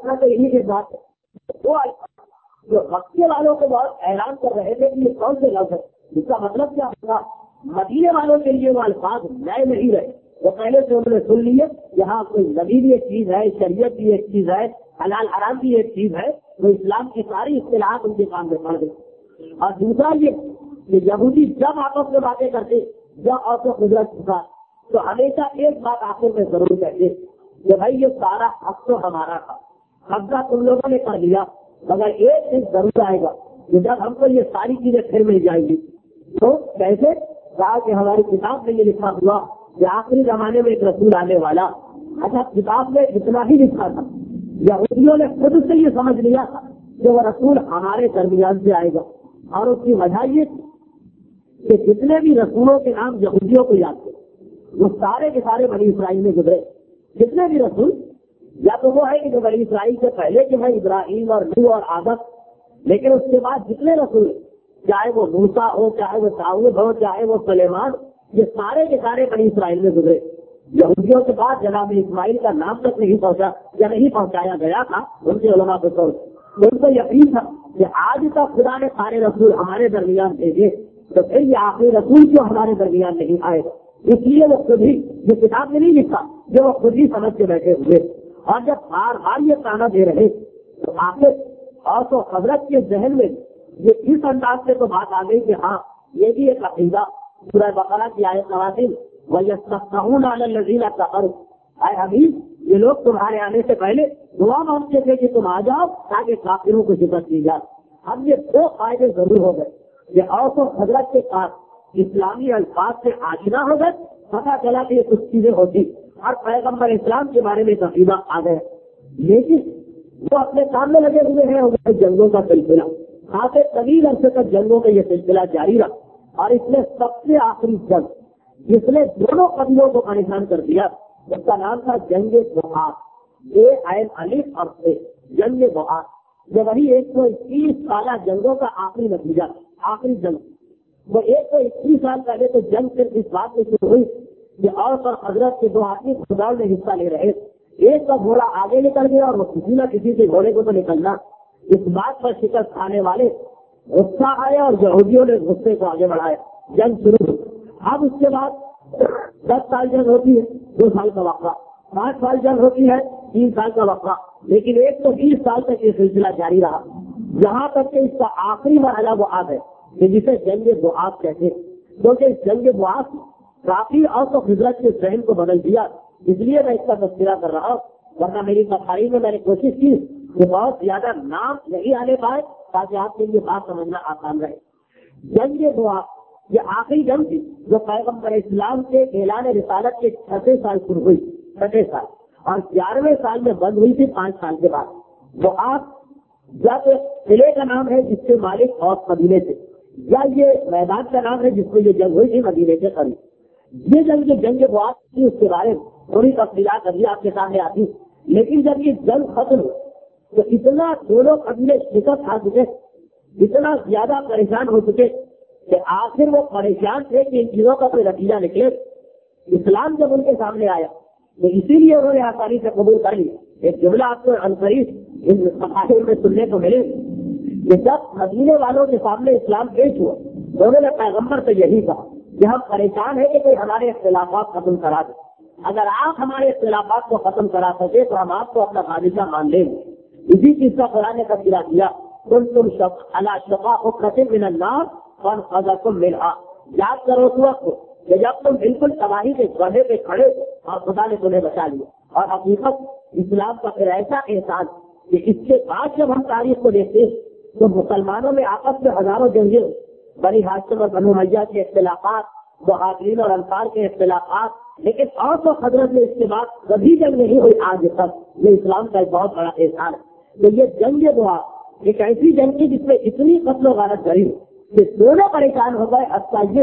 کرنا تو یہی کے بات ہے. وہ جو مکے والوں کو بہت اعلان کر رہے تھے کہ یہ کون سے لفظ ہے, اس کا مطلب کیا ہوگا. مدینے والوں کے لیے وہ الفاظ نئے نہیں رہے, وہ پہلے سے انہوں نے سن لیے. یہاں کوئی نبی بھی ایک چیز ہے, شریعت بھی ایک چیز ہے, حلال حرام بھی ایک چیز ہے, تو اسلام کی ساری اصطلاحات ان کے کام میں پڑ گئی. اور دوسرا یہ کہ یہودی جب آپس میں باتیں کرتے, جب اور قدرت چکا, تو ہمیشہ ایک بات آخر میں ضرور کہتے کہ بھائی یہ سارا حق تو ہمارا تھا, قبضہ تم لوگوں نے کر لیا, مگر ایک چیز ضرور آئے گا کہ جب ہم کو یہ ساری چیزیں پھر مل جائیں گی. تو کیسے کہا کہ ہماری کتاب میں یہ لکھا ہوا کہ آخری زمانے میں ایک رسول آنے والا. اچھا, کتاب میں اتنا ہی لکھا تھا, یہودیوں نے خود سے یہ سمجھ لیا تھا کہ وہ رسول ہمارے درمیان سے آئے گا. اور اس کی وجہ یہ کہ جتنے بھی رسولوں کے نام یہودیوں کو یاد تھے وہ سارے کے سارے بنی اسرائیل میں گزرے. جتنے بھی رسول یا تو وہ ہے کہ جو بنی اسرائیل سے پہلے کے ہیں, ابراہیم اور نوح اور آدم, لیکن اس کے بعد جتنے رسول چاہے وہ موسیٰ ہو, چاہے وہ داؤد ہو, چاہے وہ سلیمان, یہ سارے کے سارے بنی اسرائیل میں گزرے. یہودیوں کے بعد جناب اسماعیل کا نام تک نہیں پہنچا یا نہیں پہنچایا گیا تھا ان کے علماء کو. ان کو یقین تھا کہ آج تک خدا نے سارے رسول ہمارے درمیان بھیجے, تو پھر یہ آخری رسول کیوں ہمارے درمیان نہیں آئے. اس لیے وہ خود ہی یہ کتاب میں نہیں لکھا, جو وہ خود ہی سمجھ کے بیٹھے ہوئے. اور جب بار بار یہ تانا دے رہے تو آخر اور تو حضرت کے ذہن میں یہ اس انداز سے تو بات آ گئی کہ ہاں یہ بھی ایک عقیدہ. سورہ بقرہ کی آیت 89 وَيَسْتَفْتَحُونَ عَلَى الَّذِينَ كَفَرُوا, اے حبیب یہ لوگ تمہارے آنے سے پہلے دعا مانگتے تھے کہ تم آ جاؤ تاکہ کافروں کو شکست دی جائے. اب یہ دو فائدے ضرور ہو گئے کہ اور تو حضرت کے پاس اسلامی الفاظ سے آشنا ہو گئے, پتا چلا کہ یہ کچھ چیزیں ہوتی, اور پیغمبر اسلام کے بارے میں عقیدہ آ گئے. لیکن وہ اپنے کام میں لگے ہوئے ہیں جنگوں کا سلسلہ. کافی طویل عرصے تک جنگوں کا یہ سلسلہ جاری رہا, اور اس میں سب سے آخری جنگ جس نے دونوں قبیلوں کو پریشان کر دیا اس کا نام تھا جنگ بوآس. اور سے جنگ بوآس, جو وہی 121 سالہ جنگوں کا آخری نتیجہ, آخری جنگ. وہ 121 سال پہلے تو جنگ صرف اس بات میں شروع ہوئی کہ اور حضرت کے 2 آدمی خدا میں حصہ لے رہے. ایک کا گھوڑا آگے نکل گیا اور وہ کسی نہ کسی سے گھوڑے کو تو نکلنا. اس بات پر شکست کھانے والے غصہ آئے اور یہودیوں نے غصے کو آگے بڑھایا, جنگ شروع ہوئی. اب اس کے بعد 10 سال جنگ ہوتی ہے, 2 سال کا وقفہ, 5 سال جنگ ہوتی ہے, 3 سال کا وقفہ, لیکن 120 سال تک یہ سلسلہ جاری رہا, یہاں تک کہ اس کا آخری مرحلہ وہ آ گئے جسے جنگ بوآس کہتے. کیونکہ اس جنگ بوآس کافی اور تو حضرت کے ذہن کو بدل دیا, اس لیے میں اس کا تذکرہ کر رہا ہوں. ورنہ میری تقریر میں نے کوشش کی کہ بہت زیادہ نام نہیں آنے پائے تاکہ آپ کے لیے بات سمجھنا آسان رہے. جنگ بوآس یہ آخری جنگ تھی جو پیغمبر اسلام کے اعلان رسالت کے 6 سال شروع ہوئی, 6 سال, اور 11ویں سال میں بند ہوئی تھی 5 سال کے بعد. بوآس جب قلعے کا نام ہے جس کے مالک اور قبیلے تھے, یا یہ میدان کا نام ہے جس کو یہ جنگ ہوئی تھی مدینے کے قریب. یہ جنگ جو جنگ بوآس تھی اس کے بارے میں تھوڑی تفصیلات ابھی آپ کے سامنے آتی, لیکن جب یہ جنگ ختم ہوئی تو اتنا دونوں قبیلے شکست کھا چکے, اتنا زیادہ پریشان ہو چکے کہ آخر وہ پریشان تھے کہ ان چیزوں کا کوئی نتیجہ نکلے. اسلام جب ان کے سامنے آیا تو اسی لیے انہوں نے آسانی سے قبول کر لیا. ایک جملہ آپ کو عنقریب ان مقاصد میں سننے کو ملے کہ جب مدینے والوں کے سامنے اسلام پیش ہوا تو انہوں نے پیغمبر سے یہی کہا کہ ہم پریشان ہیں کہ کوئی ہمارے اختلافات ختم کرا دے. اگر آپ ہمارے اختلافات کو ختم کرا سکے تو ہم آپ کو اپنا بادشاہ مان لیں گے. اسی چیز کا قرآن نے تذکرہ کیا, تم شفا من النار فانقذکم منہا. یاد کرو اس وقت کہ جب تم بالکل تباہی کے گڑھے پہ کھڑے اور خدا نے تمہیں بچا لیا. اور حقیقت اسلام کا پھر ایسا احسان کہ اس کے بعد جب ہم تاریخ کو دیکھتے ہیں تو مسلمانوں میں آپس میں ہزاروں جنگیں, بنی ہاشم اور بنو امیہ کے اختلافات, مہاجرین اور انصار کے اختلافات, لیکن اور تو حضرت نے اس کے بعد کبھی جنگ نہیں ہوئی آج تک. یہ اسلام کا ایک بہت بڑا احسان ہے. تو یہ جنگ بوآس ایک ایسی جنگ تھی جس میں اتنی قتل و غارت کری کہ دونوں پریشان ہو گئے.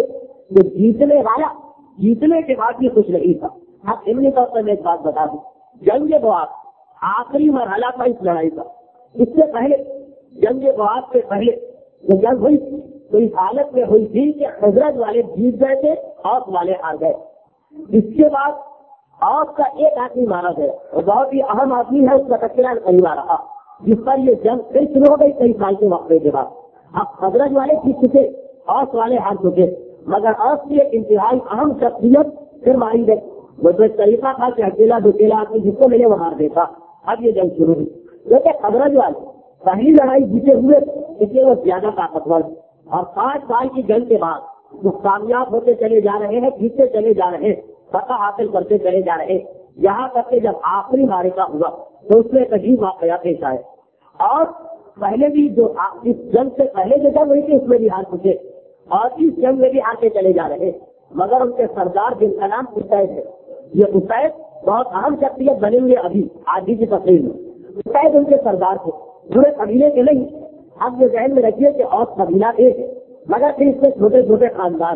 جو جیتنے والا جیتنے کے بعد بھی خوش نہیں تھا. اب علمی طور پر میں ایک بات بتا دوں, جنگ بوآس آخری مرحلہ تھا اس لڑائی کا. اس سے پہلے جنگ بوآس سے پہلے جو جنگ ہوئی تو اس حالت میں ہوئی تھی کہ حضرت والے جیت گئے تھے اور والے ہار گئے. اس کے بعد اوس کا ایک آدمی مارا گیا اور بہت ہی اہم آدمی ہے، اس کا تذکرہ نہیں آ رہا، جس پر یہ جنگ پھر شروع ہو گئی کئی سال کے وقفے کے بعد۔ اب خزرج والے جیت چکے، اوس والے ہار چکے، مگر اوس کی ایک انتہائی اہم شخصیت پھر ماری گئی۔ وہ جو طریقہ تھا کہ اکیلا دکیلا آدمی جس کو ملے وہ مار دیتا۔ اب یہ جنگ شروع ہوئی، کیونکہ خزرج والے پہلی لڑائی جیتے ہوئے اس لیے وہ زیادہ طاقتور، اور 5 سال کی جنگ کے بعد وہ کامیاب ہوتے چلے جا رہے ہیں، جیتتے چلے جا رہے ہیں، فتح حاصل کرتے چلے جا رہے ہیں، یہاں تک کہ جب آخری معرکہ ہوا تو اس میں ایک عجیب واقعہ پیش آئے، اور پہلے بھی جو اس جنگ سے پہلے جو جنگ ہوئی تھی اس میں بھی ہار چکے، اور اس جنگ میں بھی ہارتے چلے جا رہے، مگر ان کے سردار جن کا نام اسید ہے، یہ اسید بہت اہم شخصیت بنے ہوئے ابھی آج کی تقریر میں، اسید ان کے سردار تھے، پورے قبیلے کے نہیں۔ اب یہ ذہن میں رکھیے کہ اور قبیلہ ایک ہے، مگر پھر اس میں چھوٹے چھوٹے خاندان،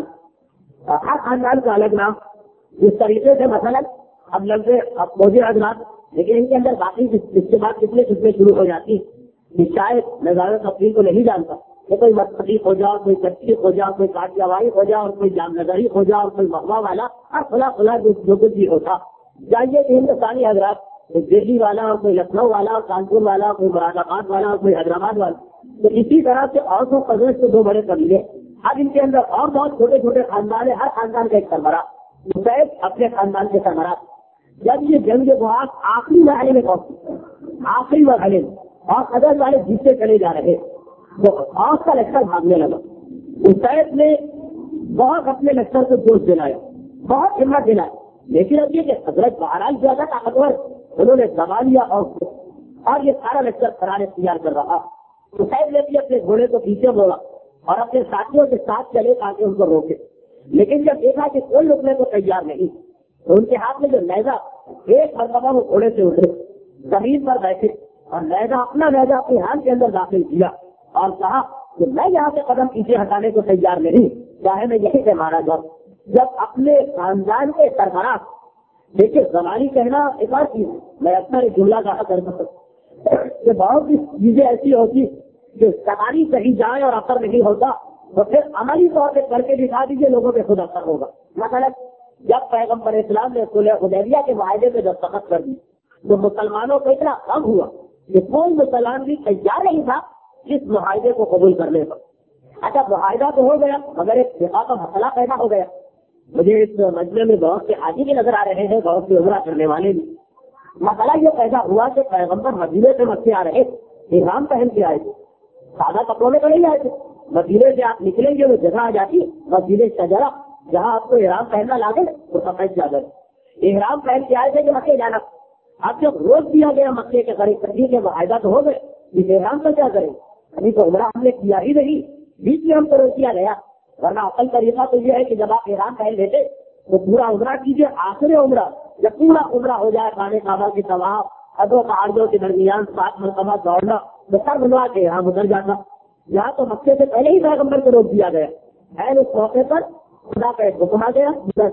ہر خاندان کا الگ نام، اس طریقے سے مثلا اب لگتے اب فوجی حضرات، لیکن ان کے اندر باقی اس کے بعد کتنے قسمیں شروع ہو جاتی کہ شاید میں زیادہ تفصیل کو نہیں جانتا کہ کوئی مستقیق ہو جاؤ، کوئی تشریق ہو جاؤ، کوئی کاٹیاوائی ہو جاؤ، اور کوئی جام نظری ہو جاؤ، اور کوئی مغوا والا، اور کھلا کھلا جو کچھ بھی ہوتا جائیے کہ ہندوستانی حضرات کوئی دہلی والا، اور کوئی لکھنؤ والا، اور کانپور والا، کوئی مراد آباد والا، اور کوئی حیدرآباد والا، تو اسی طرح سے اور تو قبیلے کے 2 بڑے قبیلے، اب ان کے اندر اور بہت چھوٹے چھوٹے خاندان ہیں، ہر خاندان کا ایک سربراہ، اسید اپنے خاندان کے سربراہ۔ جب یہ جنگ بحث آخری مرحلے میں پہنچی، آخری مرحلے میں، اور خزرج والے جیتتے چلے جا رہے تو اوس کا لشکر بھاگنے لگا۔ اسید نے بہت اپنے لشکر کو جوش دلایا، بہت ہمت دلایا، لیکن اب یہ کہ خزرج بہرحال زیادہ طاقتور، انہوں نے دبا لیا اوس کو، اور یہ سارا لشکر فرار اختیار کر رہا۔ اسید نے بھی اپنے گھوڑے کو پیچھے موڑا اور اپنے ساتھیوں کے ساتھ چلے تاکہ ان کو روکے، لیکن جب دیکھا کہ کوئی روکنے کو تیار نہیں تو ان کے ہاتھ میں جو نیزہ، ایک مرتبہ وہ گھوڑے سے اترے، زمین پر بیٹھے، اور نیزہ اپنا نیزہ اپنے ہاتھ کے اندر داخل کیا اور کہا کہ میں یہاں سے قدم پیچھے ہٹانے کو تیار نہیں، چاہے میں یہیں سے مارا جاؤں۔ جب اپنے خاندان کے سربراہ، دیکھیے زبانی کہنا ایک اور چیز، میں اکثر ایک جملہ کہا کرتا ہوں کہ بہت سی چیزیں ایسی ہوتی کہ زبانی کہیں جائے اور اثر نہیں ہوتا تو پھر عملی طور پہ کر کے دکھا دیجیے، لوگوں پہ خود اثر ہوگا۔ مثلا جب پیغمبر اسلام نے صلح حدیبیہ کے معاہدے پہ دستخط کر دی تو مسلمانوں کو اتنا غم ہوا کہ کوئی مسلمان بھی تیار نہیں تھا اس معاہدے کو قبول کرنے پر۔ اچھا معاہدہ تو ہو گیا مگر ایک دفاع کا مسئلہ پیدا ہو گیا۔ مجھے اس مجمع میں بہت سے حاجی بھی نظر آ رہے ہیں، بہت سے عمرہ کرنے والے بھی۔ مسئلہ یہ پیدا ہوا کہ پیغمبر مدینے سے مکے آ رہے، احرام پہن کے آئے تھے، سادہ کپڑوں میں تو نہیں آئے تھے۔ مدینے سے آپ نکلیں گے وہ جگہ آ جاتی مسجد شجرہ، جہاں آپ کو احرام پہننا لاگے تو سفید چادر، احرام پہن کے آئے تھے کہ مکے جانا۔ اب جب روک دیا گیا مکے کے قریب قریب کے معاہدہ تو ہو گئے، اس احرام کا کیا کریں؟ ابھی تو عمرہ ہم نے کیا ہی نہیں، بیچ میں ہم کو روک دیا گیا، ورنہ اصل طریقہ تو یہ ہے کہ جب آپ احرام پہن لیتے تو پورا عمرہ کیجیے، آخری عمرہ جب پورا عمرہ ہو جائے، خانے کعبہ کی طواف، حدوں تعارضوں کے درمیان 7 مرتبہ دوڑنا، تو سر بنوا کے یہاں اتر جانا۔ یہاں تو مکے سے پہلے ہی پیغمبر کو روک دیا گیا ہے۔ اس موقع پر خدا کا ایک حکم آ گیا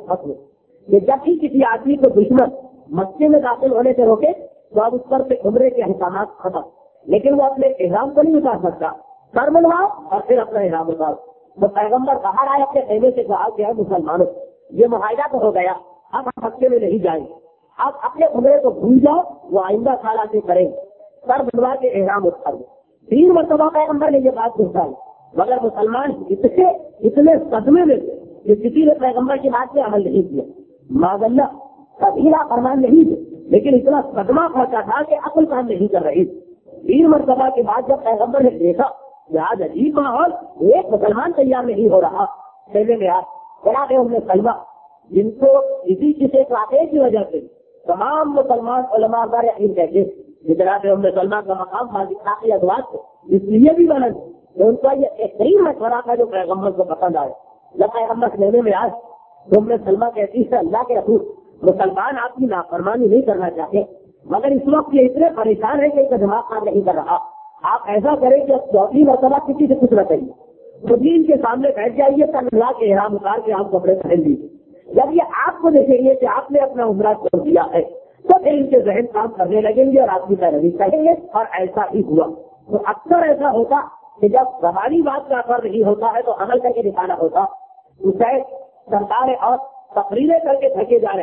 کہ جب بھی کسی آدمی کو دشمن مکے میں داخل ہونے سے روکے تو اب اس پر سے عمرے کے احکامات ختم، لیکن وہ اپنے احرام کو نہیں اتار سکتا، سر بنواؤ اور پھر اپنا احرام اتارو۔ تو پیغمبر باہر آئے اپنے خیمے سے کہا کہ مسلمانوں یہ معاہدہ تو ہو گیا، اب ہم مکے میں نہیں جائیں گے، آپ اپنے عمرے کو بھول جاؤ، وہ آئندہ سال سے کریں گے، سر بنوا کے احرام اتار دو۔ 3 مرتبہ پیغمبر نے یہ بات پوچھا، مگر مسلمان اتنے صدمے میں تھے کہ کسی نے پیغمبر کی بات پہ عمل نہیں کیا۔ معاذ اللہ کبیرہ فرمان نہیں تھے، لیکن اتنا صدمہ پہنچا تھا کہ عقل کام نہیں کر رہی۔ 3 مرتبہ کے بعد جب پیغمبر نے دیکھا کہ آج عجیب ماحول، ایک مسلمان تیار نہیں ہو رہا، پہلے میں بڑا ہم نے سلمہ جن کو اسی کسی واقعے کی وجہ سے تمام مسلمان علماء پر یقین کہتے جتنا سے ہم نے سلمہ کا مقام باقی ادوات کو اس لیے بھی بلند کہ ان کا یہ بہترین مشورہ تھا جو پیغمبر کو پسند آئے۔ جب پیغمبر لینے میں آج تو ہم نے سلمہ کہتی ہے اللہ کے رسول مسلمان آپ کی نافرمانی نہیں کرنا چاہتے، مگر اس وقت یہ اتنے پریشان ہے کہ ان کا دماغ کام نہیں کر رہا، آپ ایسا کریں کہ 4 مرتبہ کسی سے کچھ نہ کریے، خود ہی ان کے سامنے بیٹھ جائیے، تب اللہ کے احرام اتار کے آپ کپڑے پہن لیجیے۔ جب یہ آپ کو دیکھیں گے کہ آپ نے اپنا عمرہ چھوڑ دیا ہے تو پھر ان کے ذہن کام کرنے لگیں گے اور آپ کی پیروی کریں گے، اور ایسا ہی ہوا۔ تو اکثر ایسا ہوتا کہ جب زبانی بات کا اثر نہیں ہوتا ہے تو عمل کر کے دکھانا ہوتا۔ اسے سرکار اور تقریریں کر کے تھکے جا رہے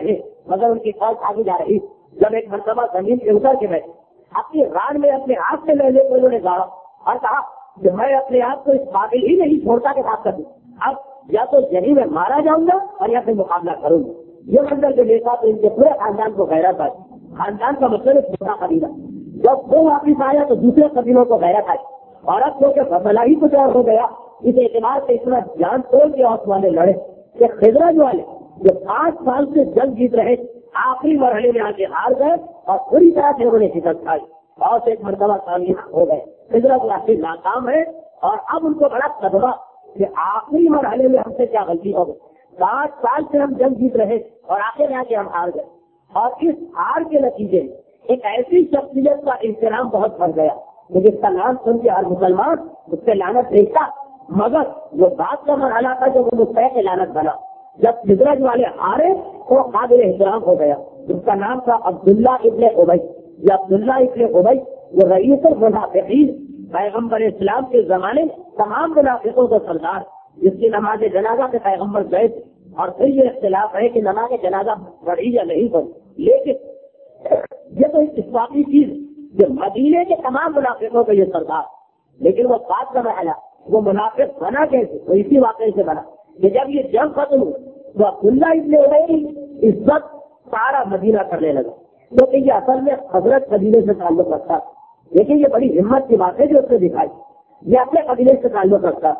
مگر ان کی فوج آگے جا رہی. جب ایک مرتبہ زمین کے اتر کے بیٹھے, اپنی ران میں اپنے ہاتھ سے لے کو انہوں نے گاڑا اور کہا کہ میں اپنے آپ کو اس قابل ہی نہیں چھوڑتا کے ساتھ کر دوں, اب یا تو یہیں میں مارا جاؤں گا اور یا پھر مقابلہ کروں گا. یہ منظر جو دیکھا تو ان کے پورے خاندان کو غیرت آئی. خاندان کا مطلب چھوٹا قبیلہ, جب وہ واپس آیا تو دوسرے قبیلوں کو غیرت آئی, اور اب کیونکہ فصلہ ہی کچھ اور ہو گیا, اس اعتبار سے اتنا جان توڑ کے اوس والے لڑے کہ خضرج والے جو 5 سال سے جنگ جیت رہے آخری مرحلے میں آ کے ہار گئے اور پوری طرح سے انہوں نے شکست کھائی اور ایک مرتبہ کامیاب ہو گئے. خضرج واقعی ناکام ہے اور اب ان کو بڑا صدمہ کہ آخری مرحلے میں ہم سے کیا غلطی ہو گئی. 5 سال سے ہم جنگ جیت رہے اور آخر میں آ کے ہم ہار گئے, اور اس ہار کے نتیجے میں ایک ایسی شخصیت کا احترام بہت بڑھ گیا کہ جس کا نام سن کے ہر مسلمان اس سے لعنت بھیجتا, مگر جو بات کا مرحلہ تھا جو وہ مستحق لعنت بنا. جب خضرج والے ہارے تو قابل احترام ہو گیا, جس کا نام تھا عبداللہ ابن ابی. یہ عبداللہ ابن ابی وہ رئیس المنافقین, پیغمبر اسلام کے زمانے تمام منافقوں کا سردار, جس کی نماز جنازہ کے پیغمبر گئے تھے. اور پھر یہ اختلاف ہے کہ نماز جنازہ پڑھی یا نہیں پڑھی, لیکن یہ تو اتفاقی چیز جو مدینے کے تمام منافقوں کا یہ سردار. لیکن وہ بات کا محلہ وہ منافق بنا کیسے, تو اسی واقعے سے بنا کہ جب یہ جنگ ختم ہوئی تو عبداللہ ابن ابی عزت سارا مدینہ کرنے لگا, کیونکہ یہ اصل میں حضرت قبیلے سے تعلق رکھتا. لیکن یہ بڑی ہمت کی بات ہے جو اس نے دکھائی, یہ اپنے قبیلے سے تعلق رکھتا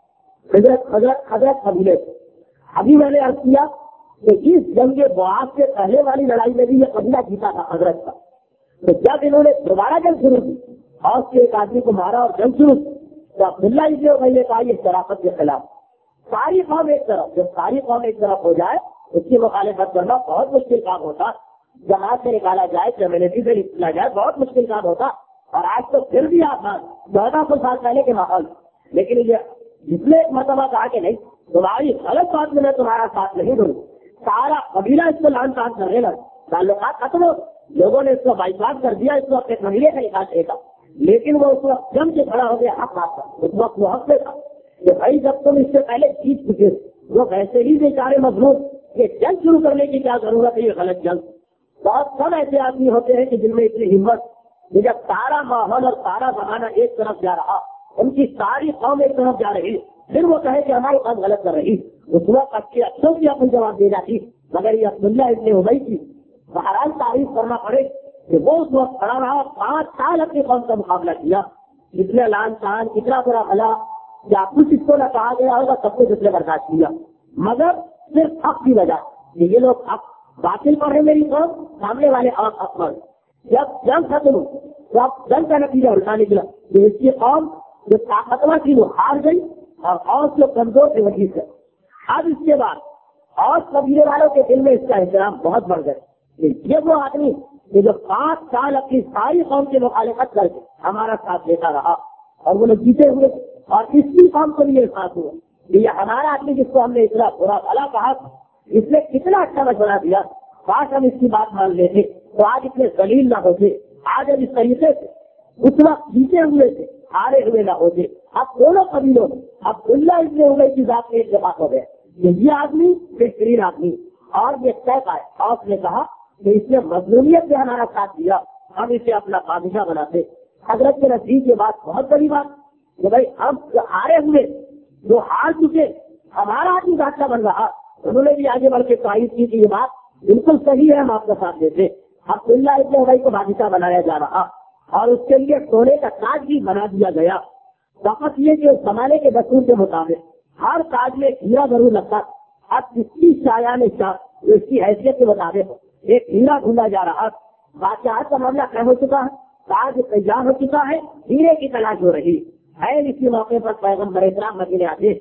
حضرت قبیلے سے. ابھی میں نے عرض کیا کہ اس جنگ بعاث سے پہلے والی لڑائی میں بھی یہ قبیلہ جیتا تھا حضرت کا. تو جب انہوں نے دوبارہ جنگ شروع کی اور اس کے ایک آدمی کو مارا اور جنگ شروع کی تو عبداللہ ابن ابی نے کہا یہ شرافت کے خلاف. ساری قوم ایک طرف, جب ساری قوم ایک طرف ہو جائے اس کی مخالفت کرنا بہت مشکل کام ہوتا, جماعت سے نکالا جائے, کمیونٹی سے نکالا جائے, بہت مشکل کام ہوتا. اور آج تو پھر بھی آسان 1400 سال پہلے کے ماحول. لیکن یہ جس نے ایک مرتبہ کہا کہ نہیں تمہاری غلط بات میں تمہارا ساتھ نہیں دوں, سارا قبیلہ اس کو لان تان کرنے لگا, تعلقات ختم ہو, لوگوں نے اس کو بائیکاٹ کر دیا, اس کو اپنے قبیلے کا نکال دے گا. لیکن وہ اس وقت جم سے کھڑا ہو گیا حق بات کا. اس وقت وہ حق سے تھا کہ بھائی جب تم اس سے پہلے جیت چکے وہ ویسے ہی بیچارے مضبوط کہ جنگ شروع کرنے کی کیا ضرورت ہے, یہ غلط جنگ. بہت کم ایسے آدمی ہوتے ہیں کہ جن میں اتنی ہمت کہ جب سارا ماحول اور سارا زمانہ ایک طرف جا رہا, ان کی ساری قوم ایک طرف جا رہی, پھر وہ کہے کہ ہماری قوم غلط کر رہی, اس وقت اچھے اچھوں کی اپنی جواب دے جاتی. مگر یہ عبداللہ ابن ابی کی بہرحال تعریف کرنا پڑے کہ وہ اس وقت کھڑا رہا, 5 سال اپنی قوم کا مقابلہ کیا. اتنے لان تان, اتنا برا بھلا, یا کچھ اس کو نہ کہا گیا ہوگا, سب کچھ اس نے برداشت کیا. مگر صرف حق کی وجہ کہ یہ لوگ حق باطل پر ہے میری قوم, سامنے والے اور حق پر. جب جنگ ختم ہو تو اب جنگ کا نتیجہ الٹا نکلا کہ اس کی قوم جو طاقتور تھی وہ ہار گئی اور جو کمزور تھے وہ جیت گئے. اب اس کے بعد اور قبیلے والوں کے دل میں اس کا احترام بہت بڑھ گئے. یہ وہ آدمی کہ جو 5 سال اپنی ساری قوم کی مخالفت کر کے ہمارا ساتھ دیتا رہا اور وہ لوگ جیتے ہوئے, اور اس کی قوم کو بھی یہ احساس ہوا کہ یہ ہمارا آدمی جس کو ہم نے اتنا برا بھلا کہا اس نے کتنا اچھا مشورہ دیا, کاش ہم اس کی بات مان لیتے تو آج اتنے ذلیل نہ ہوتے, آج ہم اس طریقے سے اس وقت جیتے ہوئے تھے ہارے ہوئے نہ ہوتے. اب دونوں قبیلوں عبداللہ ابن ابی کی ذات میں اتفاق ہو گئے کہ یہ آدمی بہترین آدمی, اور یہ طے پائے اور اس نے کہا کہ اس نے مظلومیت سے ہمارا ساتھ دیا, ہم اسے اپنا بادشاہ بناتے. حضرت کے نزدیک یہ بات بہت بڑی بات کہ بھائی ہم جو ہارے ہوئے جو ہار چکے ہمارا آدمی بادشاہ بن رہا. انہوں نے بھی آگے بڑھ کے تائید کی کہ یہ بات بالکل صحیح ہے, ہم آپ کا ساتھ دیتے. عبداللہ ابن ابی کو بادشاہ بنایا جا رہا اور اس کے لیے سونے کا تاج بھی بنا دیا گیا. فقط یہ کہ اس زمانے کے دستور کے مطابق ہر تاج میں ہیرا ضرور لگتا. اب اس کی شایان شاہ اس کی حیثیت کے مطابق ایک ہیرا ڈھونڈا جا رہا. بادشاہ کا معاملہ طے ہو چکا ہے, تاج تیار ہو چکا ہے, ہیرے کی تلاش ہو رہی ہے. اسی موقع پر پیغمبر اسلام مدینے آتے.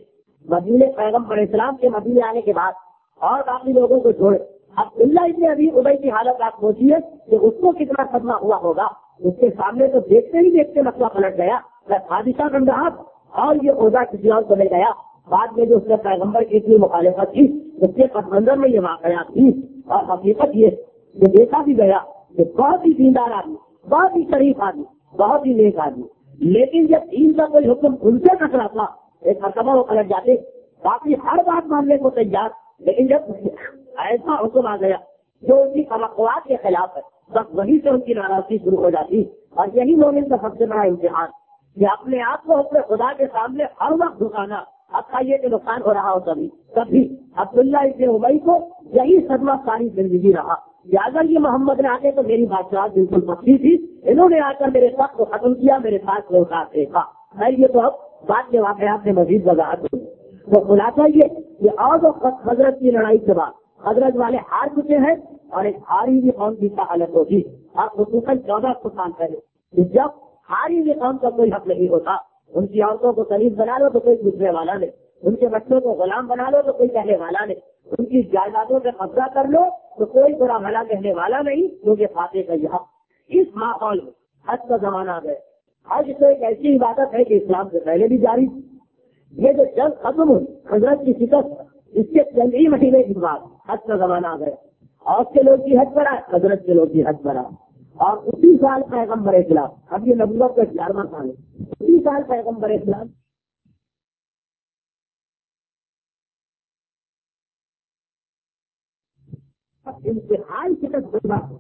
پیغمبر اسلام کے مدینے آنے کے بعد اور باقی لوگوں کو چھوڑے عبداللہ ابن ابی کی حالت آپ سوچیے کہ اس کو کتنا صدمہ ہوا ہوگا. اس کے سامنے تو دیکھتے ہی دیکھتے مسئلہ پلٹ گیا, میں بادشاہ بن رہا اور یہ عہدہ کسی اور کو مل گیا. بعد میں جو اس نے پیغمبر کی اتنی مخالفت کی اس کے پس منظر میں یہ واقعات تھی. اور حقیقت یہ دیکھا بھی گیا کہ بہت ہی دیندار آدمی, بہت ہی شریف آدمی, بہت ہی نیک آدمی, لیکن جب دین کا کوئی حکم ان سے ٹکرا تھا ایک مرتبہ وہ پلٹ جاتے. باقی ہر بات ماننے کو تیار, لیکن جب ایسا حکم آ گیا جو ان کی توقعات کے خلاف ہے، بس وہی سے ان کی ناراضگی شروع ہو جاتی. اور یہی مومن کا سب سے بڑا امتحان کہ اپنے آپ کو اپنے خدا کے سامنے ہر وقت جھکانا، اب یہ کہ نقصان ہو رہا ہو کبھی عبداللہ ابن ابی کو یہی صدمہ ساری زندگی رہا کہ اگر یہ محمد نے آتے تو میری بادشاہت بالکل پکی تھی، انہوں نے آ کر میرے ساتھ کو ختم کیا، میرے ساتھ کو اتار دیکھا. یہ تو اب بعد کے واقعات میں مزید وضاحت ہوئی. تو خلاصہ یہ کہ اور حضرت کی لڑائی کے بعد حضرت والے ہار چکے ہیں اور ایک ہاری ہوئی قوم کی حالت ہوگی. اور خصوصاً 1400 سال پہلے جب ہاری ہوئی قوم کا کوئی حق نہیں ہوتا، ان کی عورتوں کو قریب بنا لو تو کوئی پوچھنے والا نہیں، ان کے بچوں کو غلام بنا لو تو کوئی کہنے والا نہیں، ان کی جائیدادوں پہ قبضہ کر لو تو کوئی برا بھلا کہنے والا نہیں، کیونکہ فاتح کا یہ حق. اس ماحول میں حج کا زمانہ آ گیا. حج تو ایک ایسی عبادت ہے کہ اسلام سے پہلے بھی جاری تھی. یہ جو جنگ ختم ہوئی حضرت کی شکست، اس کے چند ہی مہینے کے بعد حج کا زمانہ آ گیا. اور کے لوگ کی حج بڑھا، حضرت کے لوگ کی حج بڑھا. اور اسی سال پیغمبر اسلام، اب یہ نبوت کا 11واں سال ہے، اسی سال پیغمبر اسلام انتہائی شکست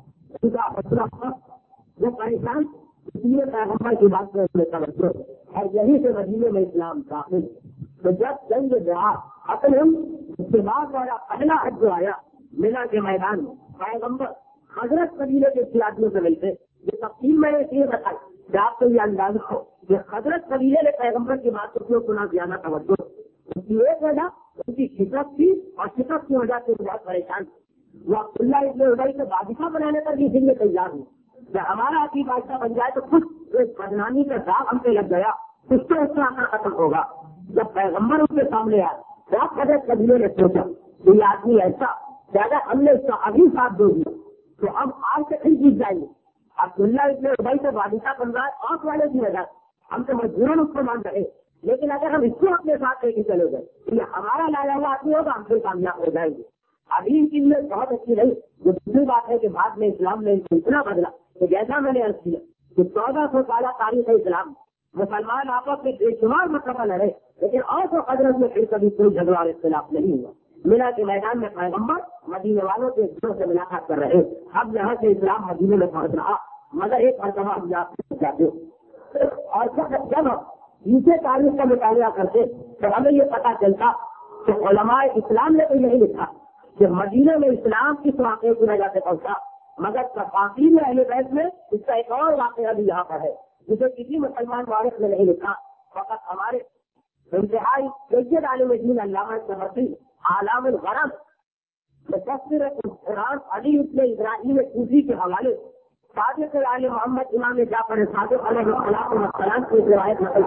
وہ پریشان پیغمبر کی بات میں توجہ، اور یہی سے مدینے میں اسلام داخل. تو جب جنگ گیا ختم، اس کے بعد والا پہلا حج جو آیا مینا کے میدان میں، پیغمبر حضرت قبیلے کے کھلاڑیوں سے ملتے. یہ تفصیل میں نے یہ بتائی کہ آپ کو یہ انداز ہو کہ حضرت قبیلے نے پیغمبر کی بات کو کیوں سنا زیادہ توجہ. اس کی ایک وجہ ان کی شکست تھی، اور شکست کی وجہ سے بہت پریشان تھی. وہ عبداللہ ابن ابی کو بادشاہ بنانے پر بھی اسی لیے تیار ہوں کہ ہمارا آپ بادشاہ بن جائے تو کچھ ایک بدنامی کا داغ ہم پہ لگ گیا، اس سے اس کا اثر ختم ہوگا. جب پیغمبر اس کے سامنے آئے تو آپ حضرت قبیلے نے سوچا کہ یہ آدمی ایسا کہ اگر ہم نے اس کا ابھی ساتھ دے دیا تو ہم آج سے کہیں جیت جائیں گے. عبداللہ ابن ابی کو بادشاہ بن رہا ہے اور والے کی وجہ ہم تو مجبوراً اس کو مان رہے، لیکن اگر ہم اس کو اپنے ساتھ لے کے چلے گئے تو یہ ہمارا لایا ہوا آدمی ہوگا، ہم پھر کامیاب ہو جائیں گے. ابھی ان کی لیے بہت اچھی رہی. جو دوسری بات ہے کہ بعد میں اسلام نے اتنا بدلا کہ جیسا میں نے عرض کیا کہ 1400 سالہ تاریخ اسلام مسلمان آپس میں بے شمار مرتبہ لڑے، لیکن اور تو حضرت میں پھر کبھی کوئی جھگڑا اور اختلاف نہیں ہوا. مینا کے میدان میں پیغمبر مدینے والوں کے گھروں سے ملاقات کر رہے. اب یہاں سے اسلام مدینے میں پہنچ رہا، مگر ایک مرتبہ ہم جاتے اور جب ہم دوسرے تاریخ کا مطالعہ کرتے تو ہمیں یہ پتا چلتا کہ علماء اسلام نے تو نہیں لکھا کہ مدینے میں اسلام کس واقعے کی وجہ سے پہنچا، مگر تفاصیل اہل بیت میں اس کا ایک اور واقعہ بھی یہاں پر ہے جسے کسی مسلمان وارث نے نہیں لکھا. فقط ہمارے انتہائی سید عالم دین علامہ سمرقی عالم الغرض مفسر قرآن علی ابن ابراہیم کوفی کے حوالے صادق عالم محمد امام جعفر صادق علیہ السلام کی روایت نقل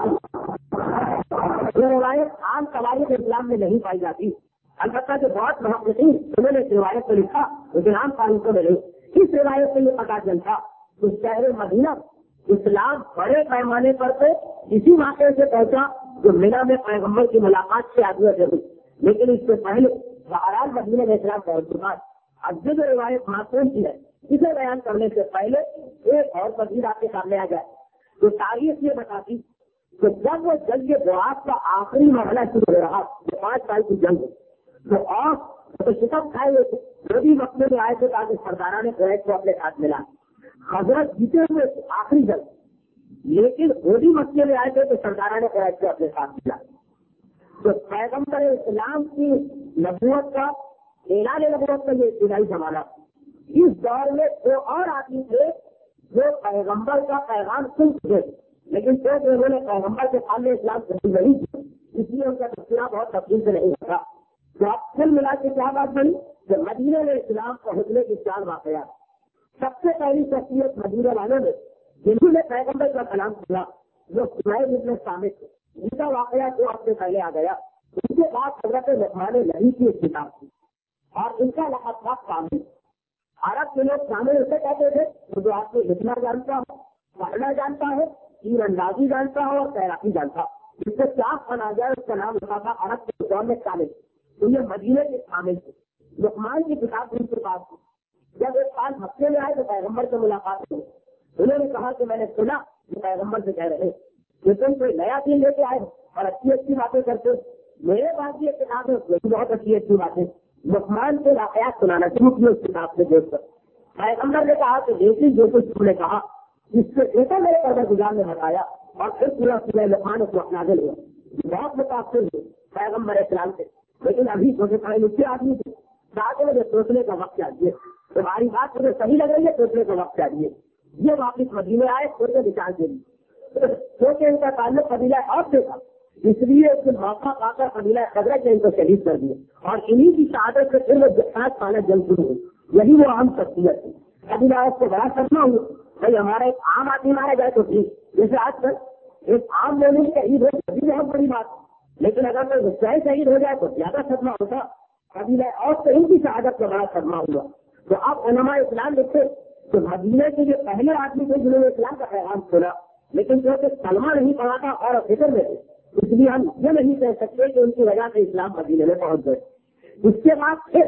کی. یہ روایت عام تواریخ اسلام میں نہیں پائی جاتی، البتہ جو بہت محققین انہوں نے اس روایت کو لکھا لیکن عام تاریخوں میں نہیں. اس روایت سے یہ پتا چلتا کہ شہر مدینہ اسلام بڑے پیمانے پر سے اسی واقعے سے پہنچا جو مینا میں پیغمبر کی ملاقات سے آدمی سے ہوئی، لیکن اس سے پہلے بہرحال مدینے میں اسلام پہنچ چکا. اب جو روایت معصوم کی ہے اسے بیان کرنے سے پہلے ایک اور تفصیل آپ کے سامنے آ جائے. تو تاریخ یہ بتاتی کہ جب وہ جنگ بوآز کا آخری مرحلہ شروع ہو رہا، 5 سال کی جنگ، تو اور تو شکست کھائے ہوئے جو بھی مسئلے میں آئے تھے تاکہ سردارہ نے قریش کو اپنے ساتھ ملا. حضرت جیتے ہوئے آخری جنگ، لیکن وہ بھی مسئلے میں آئے تھے تو سردارہ نے قریش کو اپنے ساتھ ملا. تو پیغمبر اسلام کی نبوت کا اعلان نبوت کا یہ ابتدائی زمانہ، اس دور میں دو اور آدمی تھے جو پیغمبر کا پیغام سن چکے، لیکن پھر انہوں نے پیغمبر کے سامنے اسلام قبول نہیں کیا، اس لیے ان کا تذکرہ بہت تفصیل سے نہیں ہوتا. تو آپ کل ملا کے کیا بات بنی کہ مدینے میں اسلام پہنچنے کی 4 واقعات. سب سے پہلی شخصیت مدینے والوں نے جنہوں نے پیغمبر کا کلام سنا جو سہیل ابن ثابت تھے، ان کا واقعہ 2 ہفتے پہلے آ گیا. ان کے بعد حضرت لقمان نبی کی ایک کتاب تھی اور ان کا لقب تھا کامل. عرب کے لوگ کامل اسے کہتے تھے جو آپ کو لکھنا جانتا ہو، پڑھنا جانتا ہے، تیر اندازی جانتا ہو اور تیراکی جانتا ہو. جس سے کیا بنا جائے اس کا نام لکھا تھا عرب کے دور میں کامل. تو یہ مدینے کے کامل تھے. لقمان کی کتاب ان کے پاس تھی. جب ایک سال مکے میں آئے تو پیغمبر سے ملاقات ہوئی. انہوں نے کہا کہ میں نے سنا کہ پیغمبر سے کہہ رہے کہ تم کوئی نیا دین لے کے آئے اور اچھی اچھی باتیں کرتے. میرے پاس بھی ایک کتاب ہے، بہت اچھی اچھی باتیں، لقمان کے واقعات سنانا شروع کیے اس کتاب سے دیکھ کر. پیغمبر نے کہا کہ دیکھیے جو کچھ تم نے کہا اس سے دیکھا میرے پروردگار نے بتایا. اور پھر پورا سورہ لقمان اس وقت نازل ہوا. بہت متاثر ہوئے پیغمبر اسلام سے. لیکن ابھی چھوٹے پڑھے لکھے آدمی تھے. چاہتے مجھے سوچنے کا وقت چاہیے, تمہاری بات مجھے صحیح لگ رہی ہے, سوچنے کا وقت چاہیے. یہ واپس مدینے آئے, سوچے وچار کے لیے سوچے ان کا تعلق قبیلہ اور سے تھا, اس لیے اس نے موقع پا کر قبیلہ خزرج نے ان کو شہید کر دیا. اور انہیں کی شہادت سے پھر وہ ساتھ پانا جنگ شروع ہوئی. یہی وہ اہم شخصیت تھی. قبیلہ اس کو بڑا سپنا ہوا بھائی ہمارا ایک عام آدمی مارا جائے تو ٹھیک, جیسے آج کل ایک عام لوگوں کی شہید ہو بھی بہت بڑی بات, لیکن اگر کوئی غصہ شہید ہو جائے تو زیادہ صدمہ ہوتا. قبیلہ اور سے ان کی شہادت کا بڑا صدمہ ہوا. تو اب علماء اسلام لکھتے تو مدینے کے جو پہلے آدمی تھے جنہوں نے اسلام کا پیغام کھولا, لیکن جو کہ کلمہ نہیں پڑا تھا اور فکر میں تھے, اس لیے ہم یہ نہیں کہہ سکتے کہ ان کی وجہ سے اسلام مدینے میں پہنچ گئے. اس کے بعد پھر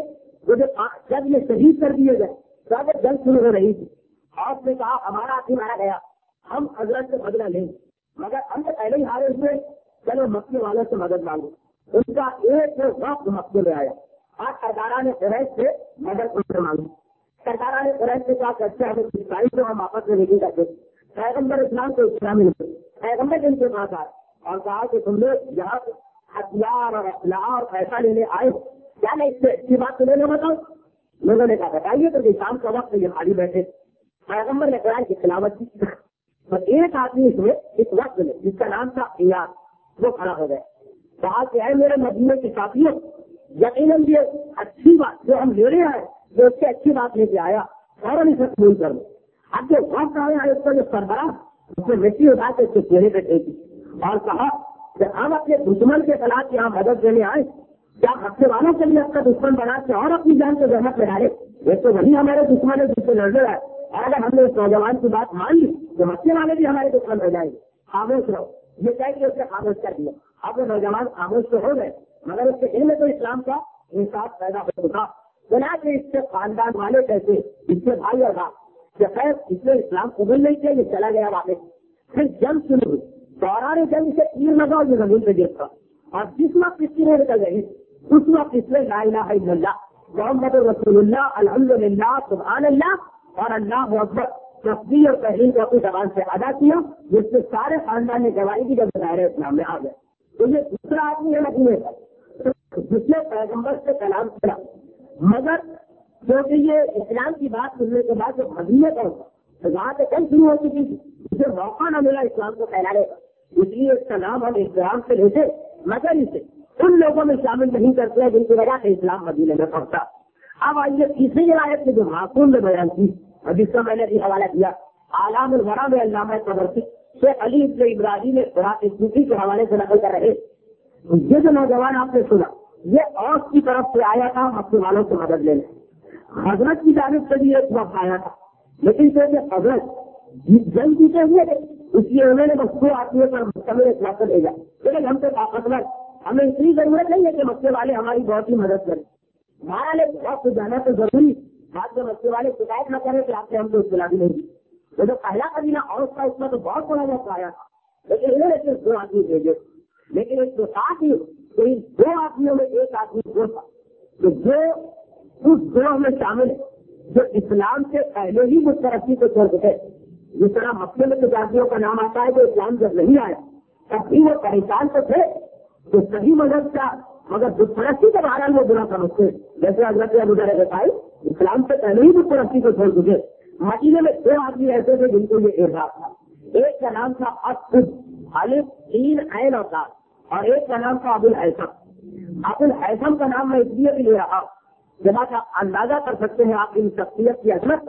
جب یہ شہید کر دیے گئے تب جنگ شروع ہو رہی تھی. آپ نے کہا ہمارا آدمی مارا گیا, ہم حضرت سے بدلہ لیں, مگر ہم تو پہلے ہی ہارے ہوئے, چلو مکے والوں سے مدد مانگو. ان کا ایک وقت مکے میں آیا. آج سرداران قریش سے مدد مانگی. سرداران قریش سے کہا کہ اچھا ہمیں عیسائی کو ہم آپس میں نہیں کرتے. پیغمبر اسلام کو اسلامی نہیں, پیغمبر جن کے پاس آئے اور کہا کہ تم لوگ یہاں ہتھیار اور اسلحہ اور پیسہ لینے آئے ہو, کیا میں اس سے اچھی بات تمہیں نہ بتاؤں؟ لوگوں نے کہا بتائیے. تو شام کا وقت یہ خالی بیٹھے. پیغمبر نے قرآن کی تلاوت کی تو ایک آدمی اس میں اس وقت میں جس کا نام تھا ایاس, وہ کھڑا ہو گیا. کہا کہ اے میرے مدینے کے ساتھیوں, یقیناً یہ اچھی بات جو ہم لے رہے ہیں جو اس سے اچھی بات لے کے آیا فوراً اسے قبول کر لو. اب جو وقت آیا اس کا جو سربراہ اس نے مٹی اٹھا کے اس کے چہرے پہ ٹیکی اور کہا کہ ہم اپنے دشمن کے خلاف یہاں مدد دینے آئے, کیا ہفتے والوں کے لیے اپنا دشمن بنا کے اور اپنی جان کو زحمت میں ڈالے؟ یہ تو وہی ہمارے دشمن ہے جس سے لڑ رہا ہے. اور اگر ہم نے اس نوجوان کی بات مان لی تو مکے والے بھی ہمارے دشمن ہو جائیں گے. خاموش رہو, یہ کہہ کے اس نے خاموش کر دیا. اب وہ نوجوان خاموش تو ہو گئے مگر اس کے دل میں تو اسلام کا انصاف پیدا ہو چکا. بنا کے اس سے خاندان والے کیسے, اس سے بھائی اور باپ کہ خیر اس نے اسلام قبول نہیں کیا, یہ چلا گیا واپس. پھر جنگ شروع ہوئی. دوران جنگ سے تیر لگا اور یہ زمین پہ گرتا, اور جس وقت اس کی نکل رہی اس وقت اس نے لا الہ الا اللہ محمد رسول اللہ الحمدللہ سبحان اللہ اور اللہ اکبر تسبیح اور تحلیل کو اپنی زبان سے ادا کیا, جس سے سارے خاندان نے گواہی کی جب ظاہر اسلام میں آ گئے. تو یہ دوسرا آدمی ہے مدینے کا جس نے پیغمبر سے کلام کیا, مگر کیونکہ یہ اسلام کی بات سننے کے بعد جو مدینے کا ہوتا وہاں سے کم شروع ہو چکی تھی, اسے موقع نہ ملا اسلام کو پھیلانے کا, اس لیے اس کا نام ہم اسلام سے لیتے مگر اسے ان لوگوں میں شامل نہیں کرتے ہیں جن کی وجہ سے اسلام مدینے میں پہنچا. اب آئیے تیسری روایت میں جو معصوم نے بیان کی اور جس کا میں نے بھی حوالہ دیا, اعلام الورا میں علامہ طبرسی شیخ علی ابن ابراہیم قرآن صوفی کے حوالے سے نقل کر رہے. یہ جو نوجوان آپ نے سنا یہ اوس کی طرف سے آیا تھا مکے والوں سے مدد لینے. حضرت کی جانب سے بھی ایک وقت آیا تھا, لیکن کیونکہ حضرت جنگ جیتے ہوئے تھے اس لیے انہوں نے بس 2 آدمیوں پر مشتمل ایک وقت بھیجا. لیکن ہم سے طاقتور, ہمیں اتنی ضرورت نہیں ہے کہ مکے والے ہماری بہت ہی مدد کریں. ہمارا لے وقت جانا تو ضروری, بعد میں مکے والے شکایت نہ کریں کہ آپ نے ہم کو اطلاع بھی نہیں دی. وہ جو پہلا قبیلہ اور اس کا اس میں تو بہت بڑا وقت آیا تھا, لیکن انہوں نے صرف 2 آدمی بھیجے. لیکن اس کے ساتھ ہی کوئی 2 آدمیوں میں ایک آدمی وہ تھا کہ جو اس گروہ میں شامل ہے جو اسلام سے پہلے ہی اس ترقی کو چھوڑ گئے. جس طرح مکے میں تجارتیوں کا نام آتا ہے جو اسلام جب نہیں آیا تب بھی وہ پریشان تو تھے تو صحیح مدد کا, مگر بت پرستی کے بہرحال وہ برا سمجھتے. جیسے حضرت ابو ذر غفاری اسلام سے پہلے ہی بت پرستی کو چھوڑ چکے. مدینے میں 2 آدمی ایسے تھے جن کو یہ احساس تھا. ایک کا نام تھا اسد الف عین عین اور دال, اور ایک کا نام تھا ابو الحیثم. ابو الحیثم کا نام میں اس لیے بھی لے رہا ہوں جب آپ اندازہ کر سکتے ہیں آپ کی شخصیت کی عظمت.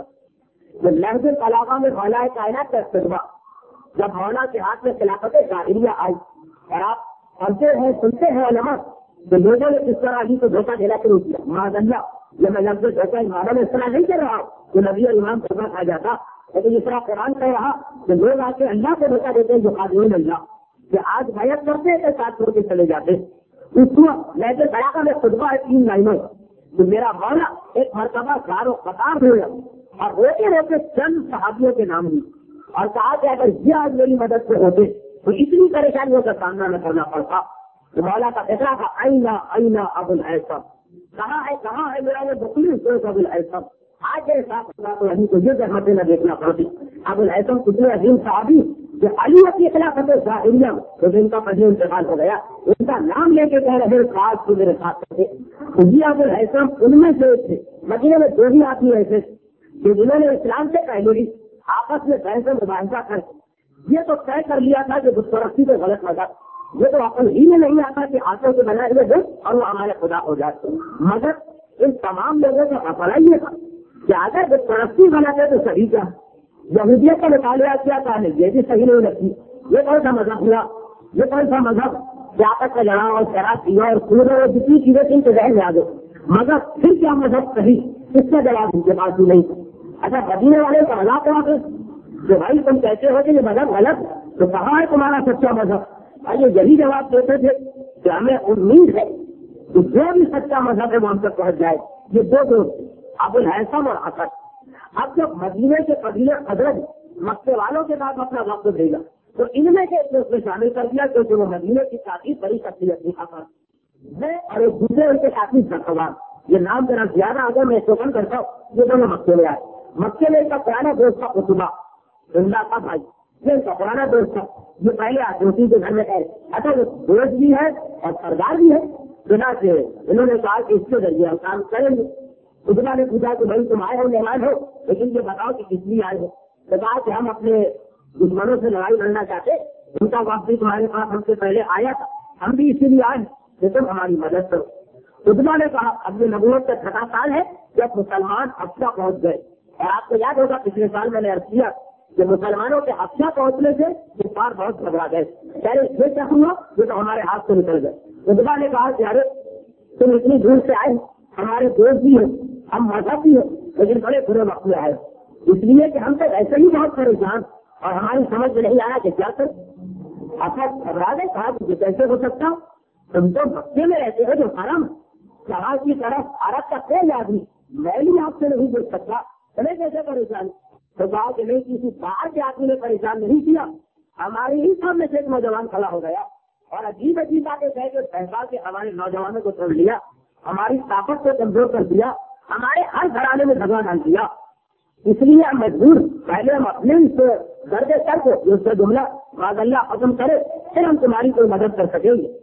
لہذ علاقہ میں مولا کائنات کا استقبال جب مولا کے ہاتھ میں خلافت ظاہریہ آئی اور آپ پڑھتے ہیں سنتے ہیں علماء تو لوگوں نے اس طرح علی کو دھوکہ دینا شروع کیا. معاذ اللہ, جب میں لفظ دھوکہ امام اس طرح نہیں کر رہا ہوں کہ نبی اور امام دھوکہ کھا جاتا, لیکن اس طرح قرآن کہہ رہا کہ لوگ آ کے اللہ کو دھوکہ دیتے ہیں جو خادمین اللہ کہ آج بیعت کرتے ہیں کہ ساتھ چھوڑ کے چلے جاتے. اس وقت لہذ علاقہ میں خطبہ ہے 3 لائنوں تو میرا مولا ایک مرتبہ گار و قطار ہوا اور روتے روتے چند صحابیوں کے نام ہوئی اور کہا کہ اگر یہ آج میری مدد سے ہوتے تو اتنی پریشانیوں کا سامنا نہ کرنا پڑتا. تو مولا کا فیصلہ تھا آئینہ آئینہ ابو الحیثم, کہاں ہے میرا وہ بکری سوچ ابوالحیثم. آج میرے ساتھ تو ابھی کو یہ زحمتیں نہ دیکھنا پڑتی. ابوالحیثم کتنے عظیم صحابی جو علی کی خلافت ظاہریہ تو جن کا پہلے انتقال ہو گیا, ان کا نام لے کے کہہ رہے خاص تو میرے ساتھ تھے. یہ ابوالحیثم ان میں سے تھے. مدینے میں 2 ہی آدمی ایسے کہ جنہوں نے اسلام سے پہلے بھی آپس میں بحث مباحثہ کر یہ تو طے کر لیا تھا کہ بت پرستی کو غلط مذہب, یہ تو عقل ہی میں نہیں آتا کہ آنکھوں سے بنائے ہوئے بت اور وہ ہمارے خدا ہو جاتے. مگر ان تمام لوگوں کا مسئلہ یہ تھا کہ اگر بت پرستی غلط ہے تو صحیح کیا, یہودیت کا مطالعہ کیا تھا یہ بھی صحیح نہیں لگتی. یہ کون سا مذہب ہوا, یہ کون سا مذہب جاپت کا جڑا اور شراب پیا اور کھود اور جتنی چیزیں ان کے ذہن میں آ گئے. مگر پھر کیا مذہب صحیح, اس کا جواب ان کے پاس بھی نہیں. اچھا مدینے والے کا مذاق ہوا کہ جو بھائی تم کہتے ہو کہ یہ مذہب غلط تو کہاں ہے تمہارا سچا مذہب. اور یہ یہی جواب دیتے تھے کہ ہمیں امید ہے کہ جو بھی سچا مذہب ہے وہ ہم تک پہنچ جائے. یہ 2 دوست ابوالحیثم اور اسد. اب جب مدینے کے قبیلے حضرت مکے والوں کے بعد اپنا وقت دے گا تو ان میں سے ایک میں شامل کر دیا کیونکہ وہ مدینے کی کافی بڑی شخصیت تھی اور ایک دوسرے ان کے کافی زخوان. یہ نام ذرا زیادہ اگر میں شوکن کرتا ہوں یہ دونوں مکے میں آئے. مکے میں ان کا پرانا دوست تھا قطبہ زندہ کا بھائی, یہ ان کا پرانا دوست تھا جو پہلے آدمی کے گھر میں گئے. اچھا وہ دوست بھی ہے اور سردار بھی ہے. بنا سے انہوں نے کہا کہ اس کے ذریعے ہم کام کریں گے. قطبہ نے پوچھا کہ بھائی تم آئے ہو مہمان ہو لیکن یہ بتاؤ کہ کس لیے آئے ہو. تو کہا کہ ہم اپنے دشمنوں سے لڑائی لڑنا چاہتے, ان کا وقت بھی تمہارے پاس ہم سے پہلے آیا تھا, ہم بھی اسی لیے آئے کہ تم ہماری مدد کرو. قطبہ نے کہا اب یہ نبوت کا 6واں سال ہے جب مسلمان حبشہ پہنچ گئے. اور آپ کو یاد ہوگا پچھلے سال میں نے عرض کیا کہ مسلمانوں کے حبشہ پہنچنے سے کفار بہت گھبرا گئے. پہلے یہ کیا ہوا یہ تو ہمارے ہاتھ سے نکل گئے. قطبہ نے کہا کہ ارے تم اتنی دور سے آئے, ہمارے دوست بھی ہیں, ہم مذہب بھی ہیں, لیکن بڑے برے وقت میں آئے اس لیے کہ ہم تو ایسے ہی بہت پریشان اور ہماری سمجھ میں نہیں آیا کہ کیا کر. اچھا گھبرا گئے, کہا کہ کیسے ہو سکتا, تم تو مکے میں رہتے ہو جو حرم جہاں کی طرف عرب کا کوئی آدمی میں بھی آپ سے نہیں دیکھ سکتا, تمہیں کیسے پریشان. تو کہا کہ نہیں کسی باہر کے آدمی نے پریشان نہیں کیا, ہمارے ہی سامنے سے ایک نوجوان کھڑا ہو گیا اور عجیب باتیں کہہ کے فیصلہ کے ہمارے نوجوانوں کو توڑ لیا, ہماری طاقت کو کمزور کر دیا, ہمارے ہر گھرانے میں دھگا ڈال دیا. اس لیے ہم مجبور پہلے ہم اپنے اس درد سر کو اس کا جملہ معاذ اللہ ختم کرے پھر ہم تمہاری کوئی مدد کر سکیں گے.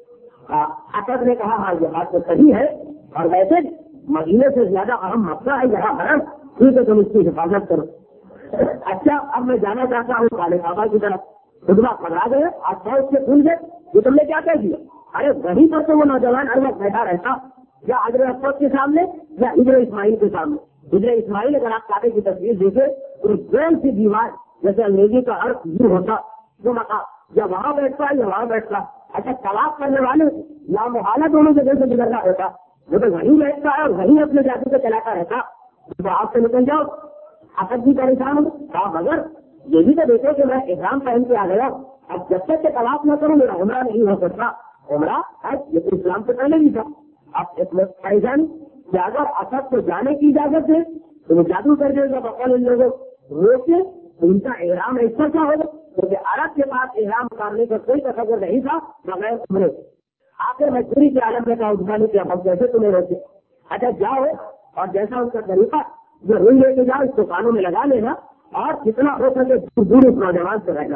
اسد نے کہا ہاں یہ بات تو صحیح ہے اور ویسے مدینے سے زیادہ اہم مسئلہ ہے یہاں حرم, ٹھیک ہے تم اس کی حفاظت کرو. اچھا اب میں جانا چاہتا ہوں کالے بابا کی طرف. خطبہ پکڑا گئے, آپ اس سے بھول گئے یہ تم نے کیا کہہ دیا. ارے وہیں پر تو وہ نوجوان ہر وقت بیٹھا رہتا یا حضرت اسود کے سامنے یا ہجر اسماعیل کے سامنے. ہجر اسماعیل اگر آپ کعبے کی تصویر دیکھیں تو گول سی دیوار جیسے انگریزی کا ارتھ یوں ہوتا جو مکان یا وہاں بیٹھتا یا وہاں بیٹھتا. اچھا طواف کرنے والے یا محالہ دونوں جگہ سے گزرنا ہوتا, وہ تو وہیں بیٹھتا ہے اور وہیں اپنے جادو کو چلاتا رہتا. تو آپ سے نکل جاؤ, اسد بھی پریشان ہو. کہا مگر یہ بھی تو دیکھو کہ میں احرام پہن کے آ گیا, اب جب تک کہ طواف نہ کروں میرا عمرہ نہیں ہو سکتا. عمرہ یہ تو اسلام سے پہلے بھی تھا. اب اس میں پریشانی کہ اگر اسد کو جانے کی اجازت ہے تو وہ جادو کر دے گا, بقول ان لوگوں روکے ان کا احرام ایسا کیا ہوگا کیونکہ عرب کے پاس احرام اتارنے کا کوئی تصور نہیں تھا بغیر عمرے. آخر مجبوری کے عالم میں کہا اٹھانے کے اب کیسے تمہیں روکے. اچھا جاؤ اور جیسا ان کا طریقہ جو روئی لے کے جاؤ اس کو کانوں میں لگا لینا اور جتنا ہو سکے دور اس نوجوان سے رہنا.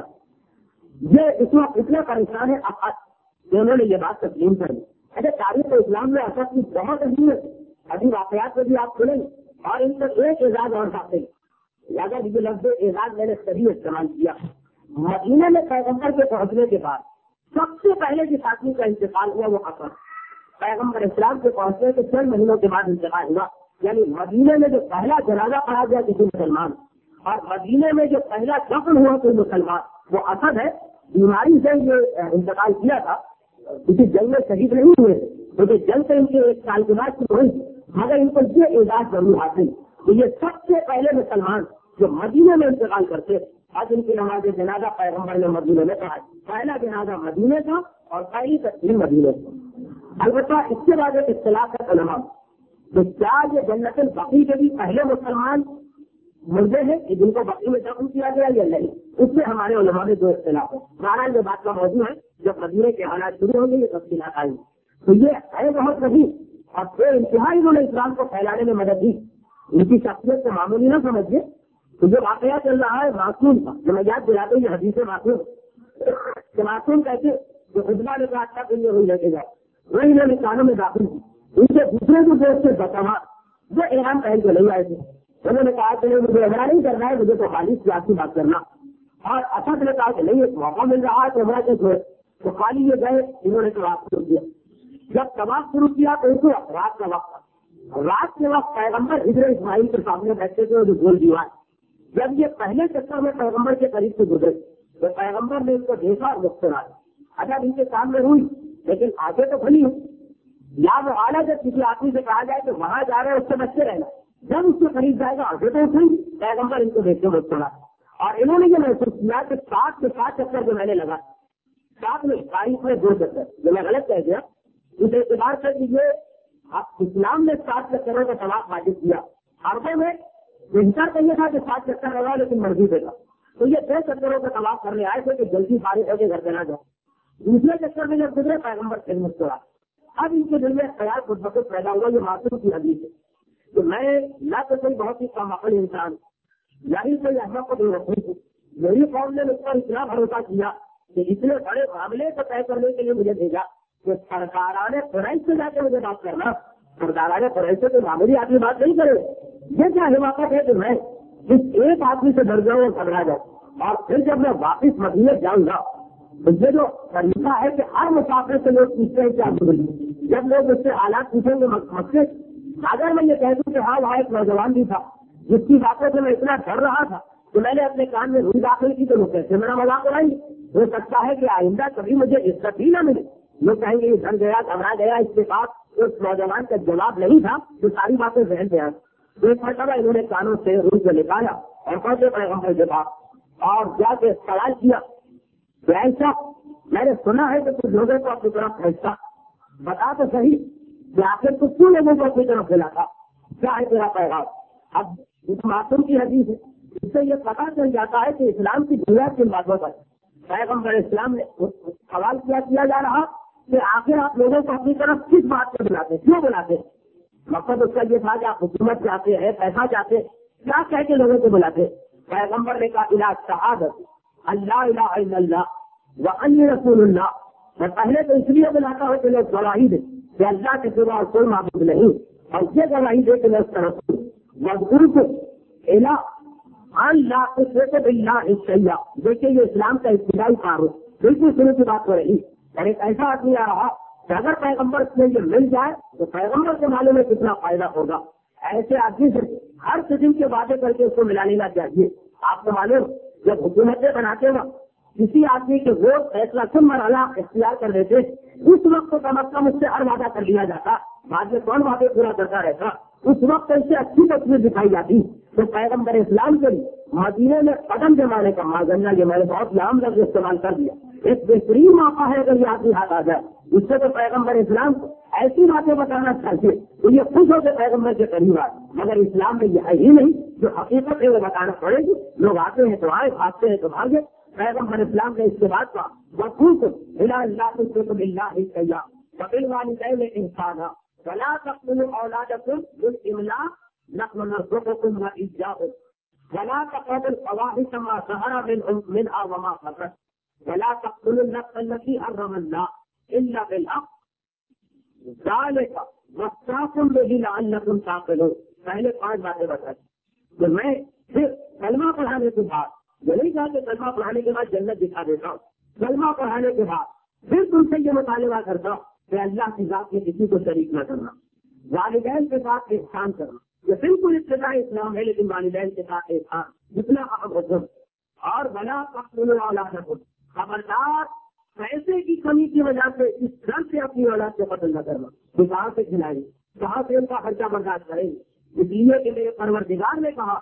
یہ اس وقت اتنا پریشان ہے کہ انہوں نے یہ بات تسلیم کر لی. اچھا تاریخ اسلام میں اسد کی بہت اہم ہے, ابھی واقعات میں بھی آپ سنیں اور ان سے ایک اعزاز اور باتیں اگر یہ لفظ اعزاز میں نے صحیح استعمال کیا. مدینے میں پیغمبر کے پہنچنے کے بعد سب سے پہلے جس آدمی کا انتقال ہوا وہ اسد. پیغمبر اسلام کے پہنچنے کے 6 مہینوں کے بعد انتقال ہوا. یعنی مدینے میں جو پہلا جنازہ پڑھا گیا کسی مسلمان اور مدینے میں جو پہلا دفن ہوا کوئی مسلمان وہ اسد ہے. بیماری سے یہ انتقال کیا تھا, کسی جنگ میں شہید نہیں ہوئے کیونکہ جنگ سے ان کے 1 سال کے بعد شروع ہوئی, مگر ان کو یہ اعزاز ضرور حاصل کہ یہ سب سے پہلے مسلمان جو مدینے میں انتقال کرتے. آج ان کی نماز جنازہ پیغمبر نے مدینے میں پڑھا. پہلا جنازہ مدینے کا اور پہلی تقسیم مدینے سے. البتہ اس کے بعد ایک اختلاف ہے علماء تو کیا یہ جنت البقیع کے بھی پہلے مسلمان مردے ہیں کہ جن کو بقیع میں دفن کیا گیا یا نہیں, اس سے ہمارے علماء میں 2 اختلاف ہے. بہرحال یہ بات کا موضوع ہے, جب مدینے کے حالات شروع ہوں گے یہ تفصیلات آئیں گی. تو یہ ہے بہت صحیح اور پھر انتہائی انہوں نے اسلام کو پھیلانے میں مدد دی. ان کی شخصیت کو معمولی نہ سمجھیے. تو جو واقعہ چل رہا ہے معصوم کا، جو میں یاد دلاتا ہوں یہ حدیث معصوم کہ معصوم کہتے جو خطبہ نے کہا تھا کہ یہ ہوئی لگے گا وہی انہوں نے کانوں میں داخل کی. ان سے دوسرے کو دوست سے بتاوا وہ احرام پہن کے نہیں آئے تھے. انہوں نے کہا کہ مجھے عمرہ نہیں کرنا ہے، مجھے تو خالی سیاسی بات کرنا. اور اسد نے کہا کہ نہیں ایک موقع مل رہا ہے تو عمرہ کے تھے تو خالی یہ گئے. انہوں نے طواف شروع کیا. جب طواف شروع کیا تو ان کو رات کا وقت تھا. رات کے وقت پیغمبر حجر اسماعیل کے سامنے بیٹھے تھے جو گول دیوار. جب یہ پہلے چکر میں پیغمبر کے قریب سے گزرے تو پیغمبر نے ان کو دیکھا اور مسکرایا. اچھا ان کے سامنے ہوئی لیکن آگے تو کھلی ہوں. یا وہ اعلیٰ جب کسی آدمی سے کہا جائے کہ وہاں جا رہے ہیں اس سے بچے رہنا، جب اس کے قریب جائے گا آگے تو اٹھیں. پیغمبر ان کو دیکھ کے مسکرا. اور انہوں نے یہ محسوس کیا کہ 7 کے 7 چکر جو میں نے لگا 7 میں تاریخ میں 2 چکر جو میں غلط کہہ دیا اس اعتبار سے دیجیے. آپ اسلام نے 7 چکروں کا طواف واجب کیا. عربوں میں بہتر تو یہ تھا کہ 7 چکر لگا لیکن مرضی دے گا. تو یہ 2 چکروں کا طواف کرنے آئے تھے کہ جلدی فارغ ہو کے گھر چلا جاؤ. دوسرے چکر میں جب گزرے پیغمبر سے مسکرا. اب ان کے دل میں خیال خود بخود پیدا ہوا یہ معصوم کی حدیث ہے کہ میں نہ تو کوئی بہت ہی کم عقل انسان یا ہی کوئی احمد کو دے رکھی ہوں. میری قوم نے مجھ پر اتنا بھروسہ کیا کہ اتنے بڑے معاملے کو طے کرنے کے لیے مجھے بھیجا کہ سرکاران قریش سے جا کے مجھے بات کرنا. سرکاران قریش سے کوئی معمولی آدمی بات نہیں کرے. یہ کیا حماقت ہے کہ میں اس ایک آدمی سے ڈر جاؤں اور گھبرا جاؤں. اور پھر جب میں واپس مدینے جاؤں گا تو یہ جو طریقہ ہے کہ ہر مسافر سے لوگ پوچھتے ہیں کیا گزری. جب لوگ اس سے حالات پوچھیں گے مکے اگر میں یہ کہہ دوں کہ ہاں وہاں ایک نوجوان بھی تھا جس کی باتوں سے میں اتنا ڈر رہا تھا تو میں نے اپنے کان میں روح داخل کی تو لوگ کیسے میرا مذاق اڑائیں گے. ہو سکتا ہے کہ آئندہ کبھی مجھے عزت ہی نہ ملے. لوگ کہیں گے یہ ڈر گیا گھبرا گیا اس کے پاس اس نوجوان کا جواب نہیں تھا جو ساری باتیں ذہن پہ آئیں. تو ایک مرتبہ انہوں نے کانوں سے روح کو نکالا اور پہنچے پیغمبر کے پاس اور جا کے سوال کیا کہ ایسا میں نے سنا ہے کہ کچھ لوگوں کو اپنی طرف پہنچتا بتا تو صحیح کہ آخر تو کیوں لوگوں کو اپنی طرف پھیلا تھا کیا ہے تیرا پیغام. اب اس معصوم کی حدیث ہے اس سے یہ پتا چل جاتا ہے کہ اسلام کی بنیاد کن باتوں پر پیغمبر اسلام نے سوال کیا جا رہا کہ آخر آپ لوگوں کو اپنی طرف کس بات سے بلاتے کیوں بلاتے. مقصد اس کا یہ تھا کہ آپ حکومت چاہتے ہیں پیسہ چاہتے کیا کہہ کے لوگوں کو بلاتے. پیغمبر نے کہا الہ شہادت اللہ الہ الا اللہ وانی رسول اللہ. میں پہلے تو اس لیے بلاتا ہوں کہ لوگ گواہی دیں کہ اللہ کے سوا اور کوئی معبود نہیں اور یہ گواہی دے کہ میں اس کا رسول مضبوط کو الہ اللہ باللہ الشیعہ. دیکھیے یہ اسلام کا ابتدائی تعارف بالکل شروع کی بات ہو رہی. اور ایک ایسا آدمی آ رہا کہ اگر پیغمبر سے یہ مل جائے تو پیغمبر کے معلوم میں کتنا فائدہ ہوگا. ایسے آدمی سے ہر قسم کے وعدے کر کے اس کو ملا لینا چاہیے. آپ کو معلوم جب حکومتیں بناتے ہیں کسی آدمی کے ووٹ فیصلہ کم مرحلہ اختیار کر لیتے اس وقت تو کم از کم اس سے ہر وعدہ کر لیا جاتا. بعد میں کون وعدے پورا کرتا رہتا. اس وقت اس سے اچھی تصویر دکھائی جاتی. تو پیغمبر اسلام کے مدینے میں قدم جمانے کا معذرنا یہ میں نے بہت عام لفظ استعمال کر دیا. ایک بہترین موقع ہے اگر یہ آدمی ہاتھ آ جائے. اس سے تو پیغمبر اسلام کو ایسی باتیں بتانا چاہیے تو یہ خوش ہو کے پیغمبر کے قریب آئے. مگر اسلام میں یہ ہے ہی نہیں جو حقیقت ہے وہ بتانا پڑے گی. لوگ آتے ہیں تو آئے بھاگتے ہیں تو بھاگے. پیغمبر اسلام نے اس کے بعد کا وقوف الہ اللہ باللہ الشیعہ وبالوالدین احسانا ولا تقتلوا اولادکم بالاملاق نحن نرزقکم وإياهم ولا تقربوا الفواحش ما ظهر منها وما بطن ولا تقتلوا النفس التي حرم الله الا بالحق ذلك وصاكم به لعلكم تعقلون. پہلے 5 باتیں بتائی تو میں پھر کلمہ پڑھانے کے بعد یہ نہیں کہا کہ کلمہ پڑھانے کے بعد جنت دکھا دیتا ہوں. کلمہ پڑھانے کے بعد پھر تم سے یہ مطالبہ کرتا ہوں کہ اللہ کی ذات میں کسی کو شریک نہ کرنا. والدین کے ساتھ احسان کرنا یہ بالکل ابتدائی اسلام ہے لیکن والدین کے ساتھ احسان جتنا اہم حکم. اور بلا تقتلوا اولادکم خبردار پیسے کی کمی کی وجہ سے اس طرح سے اپنی اولاد کو قتل نہ کرنا. تو کہاں سے کھلائیں کہاں سے ان کا خرچہ برداشت کریں گے. اس لیے کہ میرے پروردگار نے کہا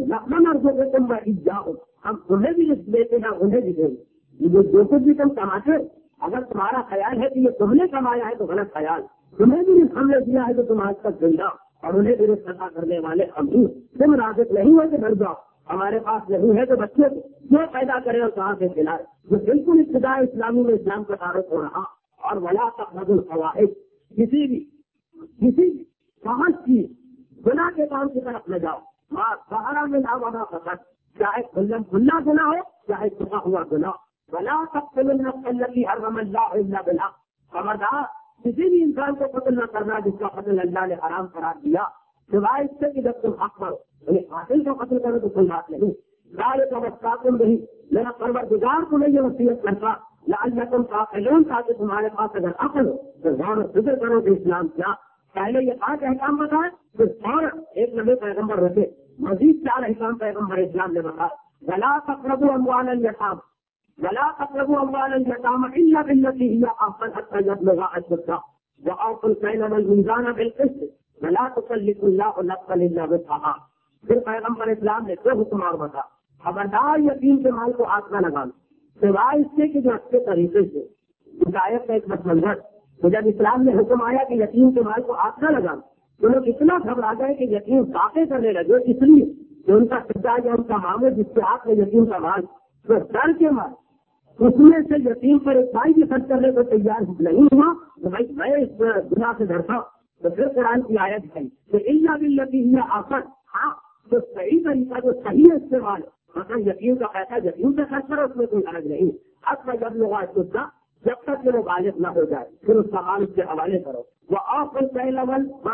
ہم تمہیں بھی رزق دیتے ہیں انہیں بھی دیں گے. جو کچھ بھی تم کماتے اگر تمہارا خیال ہے کہ یہ تم نے کمایا ہے تو غلط خیال. تمہیں بھی رزق ہم نے دیا ہے تو تم آج تک گندا اور انہیں بھی رزق عطا کرنے والے ہم ہی. تم رازق نہیں ہو کہ ڈر جاؤ ہمارے پاس نہیں ہے تو بچے کیوں پیدا کرے اور کہاں سے کھلائے. جو بالکل ابتدائی اسلامی میں اسلام کا تعارف ہو رہا. اور ولا تقربوا الفواحش کسی بھی کسی بہت چیز گناہ کے کام کی طرف نہ جاؤ. ماں سہارا میں نہ وہاں فقط چاہے کھلا گناہ ہو چاہے چھپا ہوا گناہ. ولا تقتلوا النفس التي حرم الله الا بالحق. خبردار کسی بھی انسان کو قتل نہ کرنا جس کا قتل اللہ نے حرام قرار دیا سوائے اس سے کہ جب تم حق کرو. یعنی قاتل کو قتل کرو تو کوئی بات نہیں. ذالک وصاکم بہ میرا پروردگار کو یہ وصیت کرتا لعلکم تعقلون تاکہ تمہارے پاس اگر عقل ہو تو غور و فکر کرو کہ اسلام کیا. پہلے یہ 5 احکام بتائے پھر فوراً ایک نبی پیغمبر ہوتے مزید 4 احکام پیغمبر اسلام نے بتایا. ولا تقربوا اموال اليتامى ولا تقربوا اموال اليتامى الا بالتي هي احسن حتى يبلغ اشده واوفوا الكيل والميزان بالقسط ولا تكلفوا الله نفسا الا وسعها. پھر پیغمبر اسلام نے 2 حکم اور بتا. خبردار یتیم کے مال کو ہاتھ نہ لگانا سوائے اس سے کہ جو اچھے طریقے سے. ہدایت کا ایک منظر تو جب اسلام نے حکم آیا کہ یتیم کے مال کو ہاتھ نہ لگانا تو لوگ اتنا گھبرا گئے کہ یتیم باتیں کرنے لگے اس لیے کہ ان کا سجا یا ان کا معاملہ جس کے ہاتھ میں یتیم کا مال تو ڈر کے مال اس میں سے یتیم پر ایک بھائی بھی خرچ کرنے کو تیار نہیں ہوا تو بھائی میں اس گناہ سے ڈرتا. تو پھر قرآن کی آیت ہے کہ الا بالتي هي احسن. ہاں تو صحیح طریقہ جو صحیح استعمال مطلب یتیم کا پیسہ یتیم سے خرچ کرو اس میں کوئی حرج نہیں. اب میں جب لوگ سوچا جب تک کہ وہ بالغ نہ ہو جائے پھر اس کا مال اس کے حوالے کرو. وہ آفل پہلا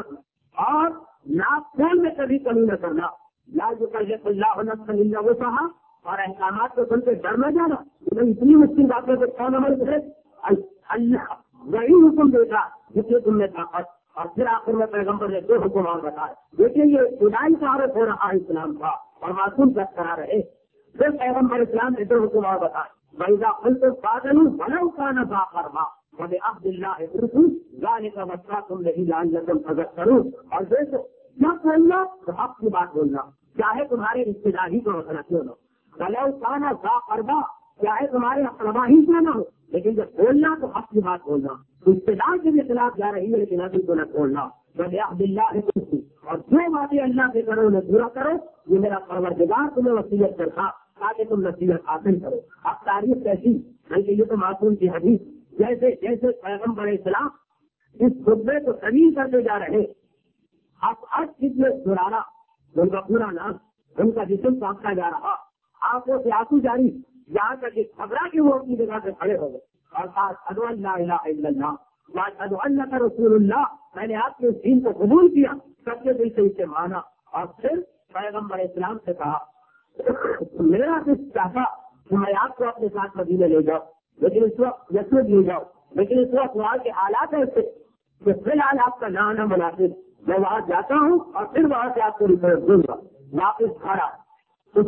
اور ناپ تول میں کبھی کمی نہ کرنا. لا يكلف الله نفسا الا وسعها. اور احکامات کو سن کے ڈر نہ جانا. اتنی مشکل باتیں تو کون عمل کرے. اللہ وہی حکم دے گا جس سے تم نے طاقت. اور پھر آخر میں پیغمبر نے 2 حکم اور بتائے. دیکھیے یہ خدائی کا عارف ہو رہا ہے اسلام کا اور معصوم تک کرا رہے. پھر پیغمبر اسلام نے 2 حکم اور بتائے. وَإِذَا قُلْتُمْ فَاعْدِلُوا وَلَوْ كَانَ ذَا قُرْبَىٰ وَبِعَهْدِ اللَّهِ أَوْفُوا ذَٰلِكَ وَصَّاكُمْ بِهِ لَعَلَّكُمْ تَذَكَّرُونَ. اور دیکھو کیا بولنا تو حق کی بات بولنا چاہے تمہارے رشتے دار ہی کو مسئلہ کیوں نہ ہو. وَلَوْ كَانَ ذَا قُرْبَىٰ چاہے تمہارے اقربا ہی کیوں نہ ہو لیکن جب بولنا تو حق کی بات بولنا. رشتے دار کے بھی خلاف جا رہی ہے لیکن ابھی کو نہ بولنا. وَبِعَهْدِ اللَّهِ أَوْفُوا اور جو باتیں اللہ سے کرو انہیں پورا کرو. یہ میرا پروردگار تمہیں وصیت کرتا تاکہ تم نصیحت حاصل کرو. اب تاریخ کیسی بلکہ یہ تو معصوم کی حدیث جیسے پیغمبر اسلام اس خطبے کو طویل کرتے جا رہے. اب کتنے دورانا ان کا پورا نام ان کا جسم کانپتا جا رہا. آنکھوں سے آنسو جاری یہاں تک کہ گھبرا کے وہ اپنی جگہ سے کھڑے ہو گئے اور کہا اشہد ان لا الہ الا اللہ واشہد انک رسول اللہ. میں نے آپ کے اس دین کو قبول کیا سچے دل سے اسے مانا. اور پھر پیغمبر اسلام سے کہا میرا کچھ چاہتا کہ میں آپ کو اپنے ساتھ مدینے لے جاؤ لیکن اس وقت یسرب لے جاؤ لیکن اس وقت وہاں کے حالات ایسے کہ فی الحال آپ کا نہ آنا مناسب. میں وہاں جاتا ہوں اور پھر وہاں سے آپ کو رپورٹ دوں گا. واپس کھڑا تو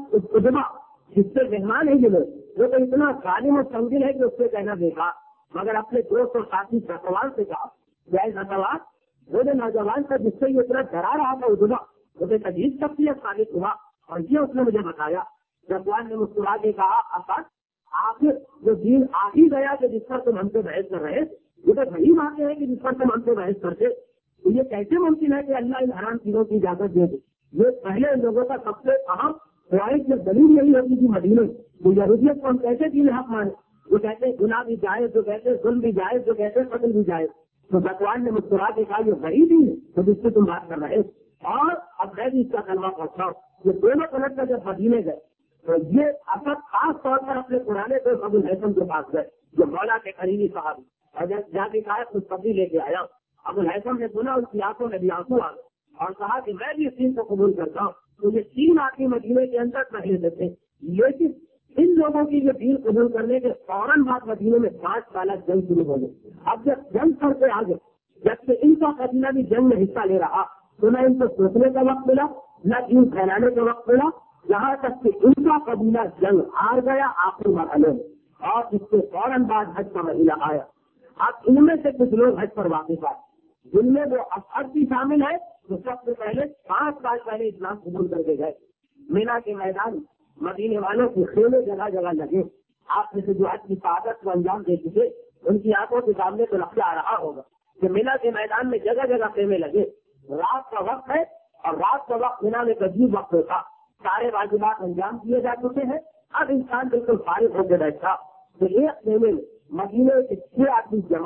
خدا جس سے مہمان ہے یہ لوگ وہ تو اتنا ظالم اور سنگین ہے کہ اس سے کہنا دیکھا مگر اپنے دوست اور ساتھی ذکوان سے کہا جائے ذکوان وہ جو نوجوان تھا جس سے یہ اتنا ڈرا رہا تھا ادھما اسے عجیب شخصیت ثابت ہوا اور یہ اس نے مجھے بتایا. ذکوان نے مسکرا کے کہا اسد آخر جو دین آ ہی گیا کہ جس پر تم ہم سے بحث کر رہے یہ تو وہی باتیں ہیں کہ جس پر تم ہم سے بحث کرتے. تو یہ کیسے ممکن ہے کہ اللہ ان حرام چیزوں کی اجازت دے دے. یہ پہلے لوگوں کا سب سے اہم خواہش میں دلیل یہی ہوتی تھی مدینے تو یہودیت کو ہم کیسے دین حق مانے. جو کہتے ہیں گناہ بھی جائز جو کہتے ہیں ظلم بھی جائز جو کہتے ہیں قتل بھی جائز. تو ذکوان نے مسکرا کے کہا یہ وہی دین ہے تو جس سے تم بات کر رہے. اور اب میں بھی اس کا کلمہ پڑھتا ہوں. یہ دونوں پلٹ کر جب مدینے گئے تو یہ اثر خاص طور پر اپنے پرانے کو ابو الحسن کے پاس گئے جو مولا کے قریبی صاحب اور جب جا کے کہا کچھ پتی لے کے آیا. ابو الحسن نے سنا اس کی آنکھوں میں بھی آنسو آ گئے اور کہا کہ میں بھی اس دین کو قبول کرتا ہوں. تو یہ 3 آدمی مدینے کے اندر پہلے سے تھے لیکن ان لوگوں کی یہ دین قبول کرنے کے فوراً بعد مدینے میں 5 سالہ جنگ شروع ہو گئی. اب جب جنگ سر پہ آ گئے جبکہ ان کا قبیلہ بھی جنگ میں حصہ لے رہا تو نہ ان کو سوچنے کا وقت ملا نہ دین پھیلانے کا وقت ملا. یہاں تک کہ ان کا قبیلہ جنگ ہار گیا آخری مرحلے میں اور اس کے فوراً بعد حج کا مہینہ آیا. اب ان میں سے کچھ لوگ حج پر واپس آئے جن میں وہ افعد بھی شامل ہے تو سب سے پہلے 5 سال پہلے اسلام قبول کر کے گئے. مینا کے میدان مدینے والوں کے خیمے جگہ جگہ لگے. آپ میں سے جو حج کی سعادت کو انجام دے چکے ان کی آنکھوں کے سامنے تو لفظ آ رہا ہوگا کہ مینا کے میدان میں جگہ جگہ خیمے لگے. رات کا وقت ہے اور رات کا وقت مینا میں عجیب وقت ہوتا. سارے واجبات انجام دیے جا چکے ہیں. اب انسان بالکل فارغ ہو کے بیٹھا تو ایک خیمے میں مدینے کے 6 آدمی جمع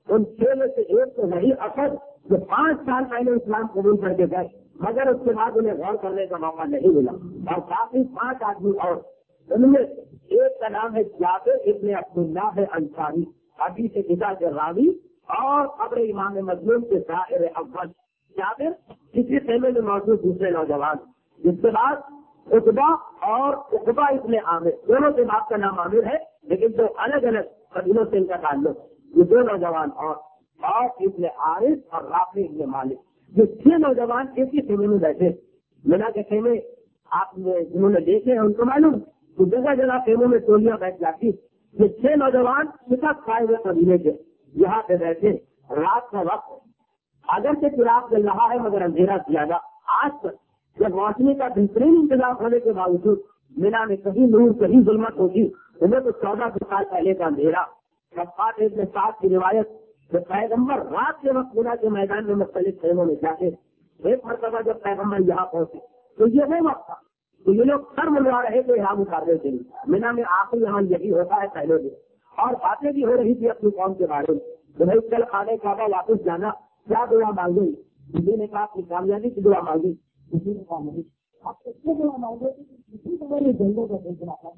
ان 6 میں سے ایک تو وہی افد جو 5 سال پہلے اسلام قبول کر کے گئے مگر اس کے بعد انہیں غور کرنے کا موقع نہیں ملا، اور باقی 5 آدمی اور ان میں ایک کا نام ہے جابر ابن عبداللہ انصاری، حدیث کتاب کے راوی اور قبر امام مظلوم کے شاعر اول۔ جابر کسی خیمے میں موجود دوسرے نوجوان، جس کے بعد عقبہ اور عقبہ ابن عامر، دونوں کے باپ کا نام عامر ہے لیکن دو الگ الگ قبیلوں سے ان کا تعلق، یہ 2 نوجوان اور ابن عارف اور رافع ابن مالک، جو 6 نوجوان ایک ہی خیمے میں بیٹھے۔ منا کے خیمے آپ نے جنہوں نے دیکھے ہیں ان کو معلوم کہ جگہ جگہ خیموں میں ٹولیاں بیٹھ جاتی، یہ 6 نوجوان کتاب کھائے ہوئے قبیلے کے یہاں پہ بیٹھے، رات کا وقت اگر سے چراغ جل رہا ہے مگر اندھیرا زیادہ۔ آج تک جب روشنی کا بہترین انتظام ہونے کے باوجود مینا میں کہیں نور کہیں ظلمت ہوگی، انہیں تو 14 سال پہلے کا اندھیرا۔ شفاعت ابن سعد کی روایت کہ پیغمبر رات کے وقت مینا کے میدان میں مختلف خیموں میں جاتے، ایک مرتبہ جب پیغمبر یہاں پہنچے تو یہ وہ وقت تھا تو یہ لوگ سر منڈوا رہے تھے، یہاں اتارنے کے لیے۔ مینا میں آخری عمل یہی ہوتا ہے پہلے دن، اور باتیں بھی ہو رہی تھی اپنی قوم کے بارے میں، بھائی کل خانے کعبہ واپس جانا، کیا دعا مانگی؟ کسی نے کہا اپنی کامیابی کی دعا مانگی، کسی نے کہا نہیں آپ کتنے دعا مانگے، کسی کو میرے جنگوں کا دیکھنا تھا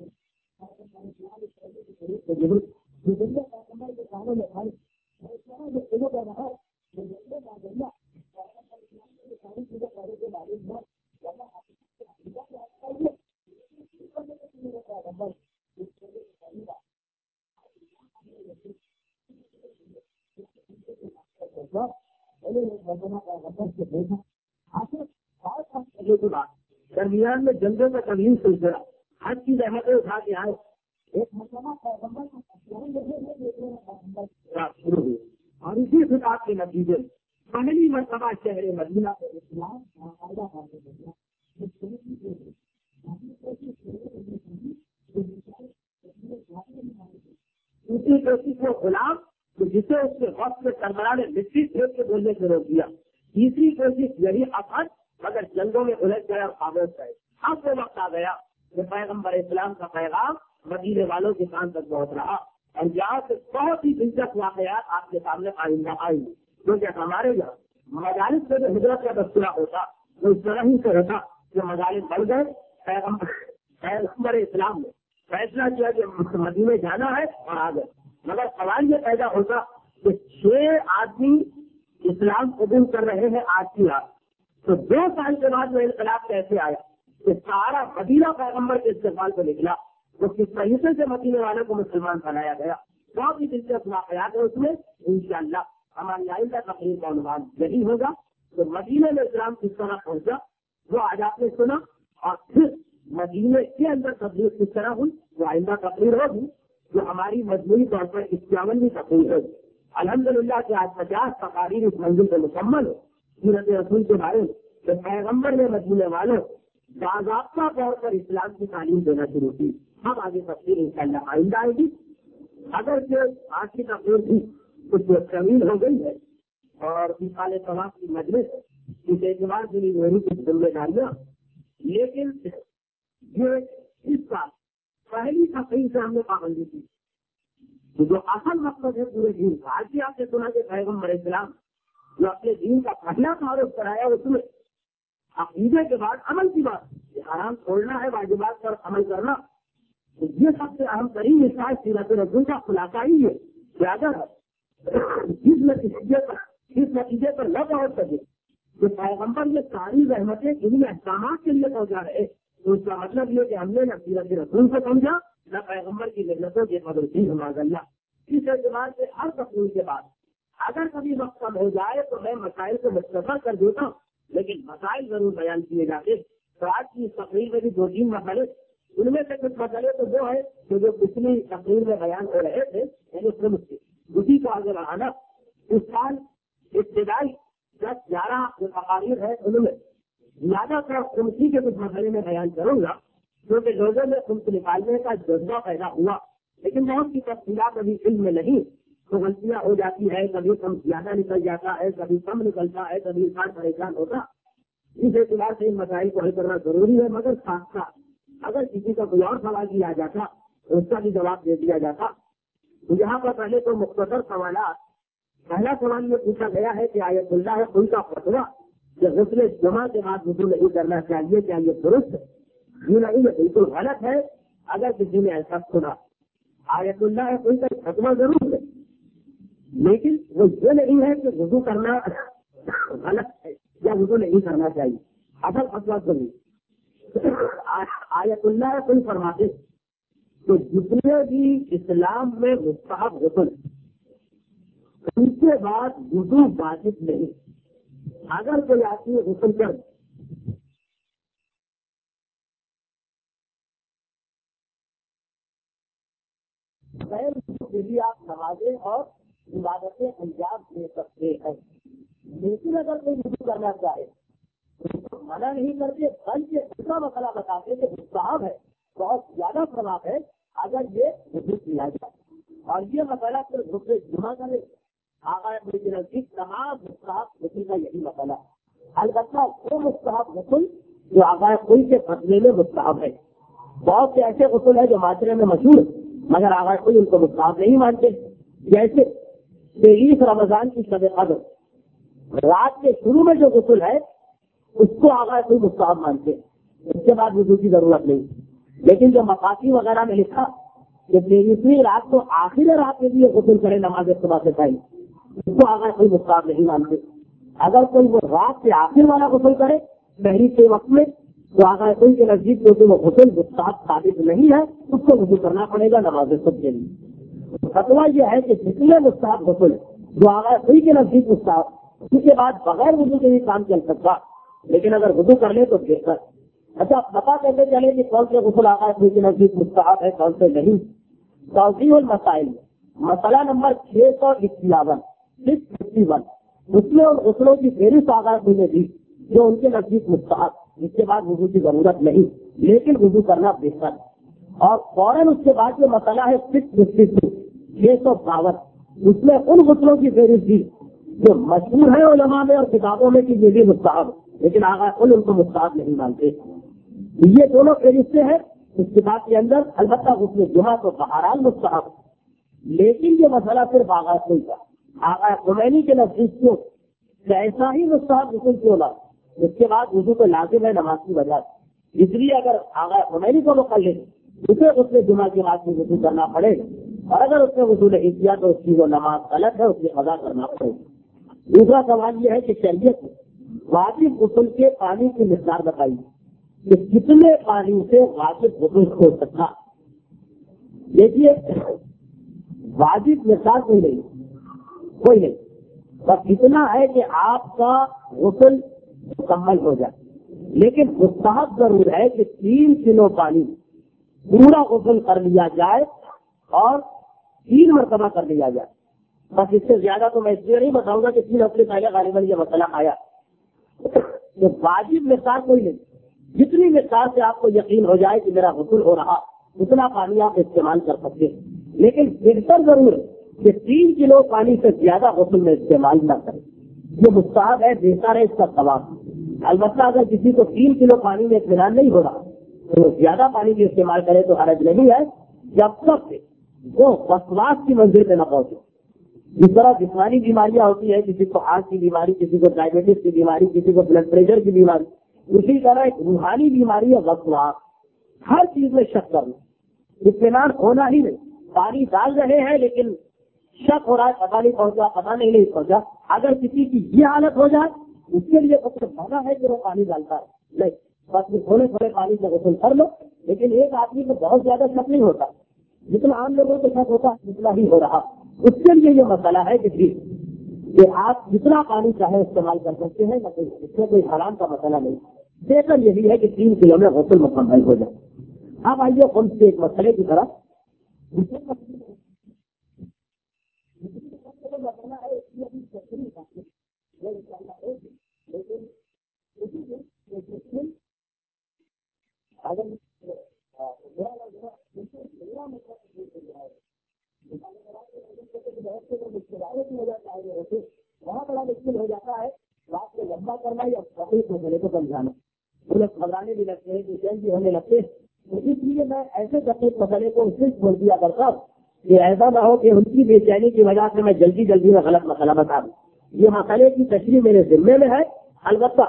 درمیان میں جنگوں کا طویل سلسلہ، ہر چیز احمدیں اٹھا کے آئے، ایک مرتبہ شروع ہوئی اور اسی خطاب کے نتیجے پہلی مرتبہ شہر مدینہ دوسری کوشش وہ غلام جسے اس کے وقت میں سربراہ نے مٹی پھینک کے بولنے سے روک دیا، تیسری کوشش یہی افد مگر جنگوں میں الجھ گئے اور خاموش گئے۔ اب وہ وقت آ گیا کہ پیغمبر اسلام کا پیغام مدینے والوں کے کان تک پہنچ رہا، اور یہاں سے بہت ہی دلچسپ واقعات آپ کے سامنے آئندہ آئیں گے، کیونکہ ہمارے یہاں مجالس سے جو ہجرت کا تذکرہ ہوتا وہ اس طرح ہی سے ہوتا کہ مجالس بڑھ گئے، پیغمبر اسلام نے فیصلہ کیا کہ مدینے جانا ہے اور آ گئے، مگر سوال یہ پیدا ہوتا کہ 6 آدمی اسلام قبول کر رہے ہیں آج کی رات، تو 2 سال کے بعد وہ انقلاب کیسے آیا کہ سارا مدینہ پیغمبر کے استقبال کو نکلا، وہ کس طریقے سے مدینے والوں کو مسلمان بنایا گیا، بہت ہی دلچسپ واقعات ہے اس میں۔ انشاءاللہ ہماری آئندہ تقریر کا عنوان یہی ہوگا کہ مدینے میں اسلام کس طرح پہنچا، وہ آج آپ نے سنا، اور پھر مدینے کے اندر تبلیغ کس طرح ہوئی، وہ آئندہ تقریر ہوگی جو ہماری مجموعی طور پر 51ویں تقریر ہوگی۔ الحمدللہ کہ آج 50 تقاریر اس منزل سے مکمل ہو سیرت رسول کے بارے میں کہ پیغمبر نے مدینے والوں باضابطہ طور پر اسلام کی تعلیم دینا شروع کی۔ اب آگے تفصیل انشاءاللہ آئندہ آئے گی۔ اگر کہ آج کی تقریر بھی کچھ طویل ہو گئی ہے اور مثال ثواب کی مجلس اس اعتبار سے بھی میری کچھ ذمہ داریاں، لیکن یہ اس کا پہلی تقریر سے ہم نے پابندی کی، جو اصل مقصد ہے پورے دین کا۔ آج بھی آپ نے سنا کہ پیغمبر اسلام جو اپنے دین کا پہلا تعارف کرایا اس میں عقیدے کے بعد عمل کی بات، حرام چھوڑنا ہے، واجبات پر عمل کرنا، یہ سب سے اہم ترین حصہ سیرت رسول کا خلاصہ ہی ہے کہ اگر اس نتیجے پر نہ پہنچ سکے کہ پیغمبر یہ ساری رحمتیں انہیں احکامات کے لیے پہنچا رہے تو اس کا مطلب یہ کہ ہم نے نہ سیرت رسول کو سمجھا نہ پیغمبر کی نعمتوں کے قدر کی اللہ۔ اس اعتبار سے ہر تقریر کے بعد اگر کبھی وقت کم ہو جائے تو میں مسائل کو مختصر کر دیتا ہوں، لیکن مسائل ضرور بیان کیے جاتے۔ تو آج کی اس تقریر میں بھی 2-3 مسئلے، ان میں سے کچھ مسئلے تو وہ ہے کہ جو پچھلی تقریر میں بیان ہو رہے تھے اسی کو آگے بڑھانا۔ اس سال ابتدائی 10-11 جو تقاریر ہے ان میں زیادہ تر خمسی کے کچھ مسئلے میں بیان کروں گا کیونکہ لوگوں میں خمس نکالنے کا جذبہ پیدا ہوا، لیکن بہت سی تفصیلات ابھی علم میں نہیں تو غلطیاں ہو جاتی ہے، کبھی کم زیادہ نکل جاتا ہے، کبھی کم نکلتا ہے، کبھی انسان پریشان ہوتا۔ اس اعتبار سے ان مسائل کو حل کرنا ضروری ہے، مگر ساتھ ساتھ اگر کسی کا کوئی اور سوال کیا جاتا تو اس کا بھی جواب دے دیا جاتا۔ تو یہاں پر پہلے تو مختصر سوالات پہلا سوال میں پوچھا گیا ہے کہ آیت اللہ ہے ان کا فتویٰ کہ غسل جمعہ کے بعد وضو نہیں کرنا چاہیے، کیا یہ درست ہے؟ یہ نہیں، یہ بالکل غلط ہے۔ اگر کسی نے ایسا سنا، آیت اللہ ہے ان کا فتویٰ ضرور ہے، لیکن وہ یہ نہیں ہے کہ وضو کرنا غلط ہے یا وضو نہیں کرنا چاہیے۔ اصل فتویٰ تو نہیں، آیت اللہ کوئی فرماتے تو جتنے بھی اسلام میں مستحب غسل ان کے بعد وضو واجب نہیں۔ اگر کوئی آدمی غسل کر غیر وضو کے لیے آپ نمازیں اور عبادتیں انجام دے سکتے ہیں، لیکن اگر کوئی وضو کرنا چاہے تو منع نہیں کرتے، بلکہ دوسرا مسئلہ بتاتے کہ مستحب ہے، بہت زیادہ ثواب ہے اگر یہ وضو کیا جائے۔ اور یہ مسئلہ صرف غسل جمعہ کا نہیں، آقا کے نزدیک تمام مستحب غسل کا یہی مسئلہ ہے۔ البتہ وہ مستحب غسل جو آقا کوئی کے فتوے میں مستحب ہے، بہت سے ایسے غسل ہیں جو معاشرے میں مشہور مگر آقا کوئی ان کو مستحب نہیں مانتے، جیسے 23 رمضان کی شب قدر رات کے شروع میں جو غسل ہے اس کو آقا کوئی مستحب مانتے، اس کے بعد وضو کی ضرورت نہیں۔ لیکن جو مقاصد وغیرہ میں لکھا کہ 23ویں رات کو آخر رات کے لیے غسل کرے نماز صبح سے پہلے، اس کو آقا کوئی مستحب نہیں مانتے۔ اگر کوئی وہ رات سے آخر والا غسل کرے شہری کے وقت میں تو آقا کوئی کے نزدیک کیونکہ وہ غسل مستحب ثابت نہیں ہے، اس کو وضو کرنا پڑے گا نماز صبح کے لیے۔ فتویٰ یہ ہے کہ جتنے مستحب غسل جو آقا کوئی کے نزدیک مستحب، اس کے بعد بغیر وضو کے بھی کام چل سکتا، لیکن اگر وضو کر لے تو بہتر۔ اچھا پتا کیسے چلے کہ کون سے غسل آقا کوئی کے نزدیک مستحب ہے کون سے نہیں؟ توضیح المسائل مسئلہ نمبر 651 651 اس میں ان غسلوں کی فہرست آقا نے دی جو ان کے نزدیک مستحب، جس کے بعد وضو کی ضرورت نہیں لیکن وضو کرنا بہتر۔ اور فوراً اس کے بعد جو مسئلہ ہے 652 اس میں ان غسلوں کی فہرست دی جو مشہور ہے علماء میں اور کتابوں میں کہ یہ بھی مستحب، لیکن آقا ان کو مستحب نہیں مانتے۔ یہ دونوں فہرستیں ہیں اس کتاب کے اندر۔ البتہ غسل جمعہ تو بہرحال مستحب، لیکن یہ مسئلہ صرف آغاز کوئی کا آغاز خمینی کے نزدیک کیوں ایسا ہی مستحب غسل کیوں نہ، اس کے بعد وضو تو لازم ہے نماز کی وجہ سے، اس لیے اگر آغاز خمینی کو مقلد اسے غسل جمعہ کے بعد میں وضو کرنا پڑے گا، اور اگر اس نے وضو نہیں کیا تو اس کی وہ نماز غلط ہے، اس کی قضا کرنا پڑے گا۔ دوسرا سوال یہ ہے کہ شریعت واجب غسل کے پانی کی مقدار بتائی کہ کتنے پانی سے واجب غسل ہو سکتا۔ دیکھیے واجب مقدار کوئی نہیں، بس اتنا ہے کہ آپ کا غسل مکمل ہو جائے، لیکن مستحب ضرور ہے کہ 3 کلو پانی پورا غسل کر لیا جائے اور 3 مرتبہ کر لیا جائے۔ بس اس سے زیادہ تو میں اس لیے نہیں بتاؤں گا کہ 3 ہفتے پہلے غالباً یہ مسئلہ آیا۔ واجب مقدار کوئی نہیں، جتنی مقدار سے آپ کو یقین ہو جائے کہ میرا غسل ہو رہا اتنا پانی آپ استعمال کر سکتے ہیں، لیکن بہتر ضرور ہے کہ 3 کلو پانی سے زیادہ غسل میں استعمال نہ کریں۔ یہ مستحب ہے، بہتر ہے اس کا ثواب۔ البتہ اگر کسی کو 3 کلو پانی میں اطمینان نہیں ہو رہا تو زیادہ پانی بھی استعمال کرے تو حرج نہیں ہے، جب تک وہ وسواس کی منزل پہ نہ پہنچے۔ جس طرح جسمانی بیماریاں ہوتی ہیں، کسی کو ہارٹ کی بیماری، کسی کو ڈائبٹیز کی بیماری، کسی کو بلڈ پریشر کی بیماری، اسی طرح ایک روحانی بیماری ہے وسواس۔ ہر چیز میں شک کرنا، اطمینان ہونا ہی نہیں۔ پانی ڈال رہے ہیں لیکن شک ہو رہا ہے پتہ نہیں پہنچا۔ اگر کسی کی یہ حالت ہو جائے اس کے لیے کچھ منع ہے کہ وہ پانی ڈالتا ہے نہیں، بس تھوڑے تھوڑے پانی سے غسل کر لو۔ لیکن ایک آدمی کو بہت زیادہ شک نہیں ہوتا، جتنا عام لوگوں کو شک ہوتا اتنا ہی ہو رہا، اس کے لیے یہ مسئلہ ہے کہ آپ جتنا پانی چاہے استعمال کر سکتے ہیں، اس سے کوئی حرام کا مسئلہ نہیں۔ بہتر یہی ہے کہ 3 کلو میں غسل مکمل ہو جائے۔ اب آئیے ہم سے ایک مسئلے کی طرف بہت بڑا مشکل ہو جاتا ہے رات کو لمبا کرنا یا تقریب مسئلے کو سمجھانا، لوگ گھبرانے بھی لگتے ہیں، بے چین بھی ہونے لگتے ہیں۔ اس لیے میں ایسے تقریب مسئلے کو صرف بول دیا کرتا ہوں کہ ایسا نہ ہو کہ ان کی بے چینی کی وجہ سے میں جلدی جلدی میں غلط مسئلہ بتا دوں. یہ مسئلے کی تشریح میرے ذمے میں ہے. البتہ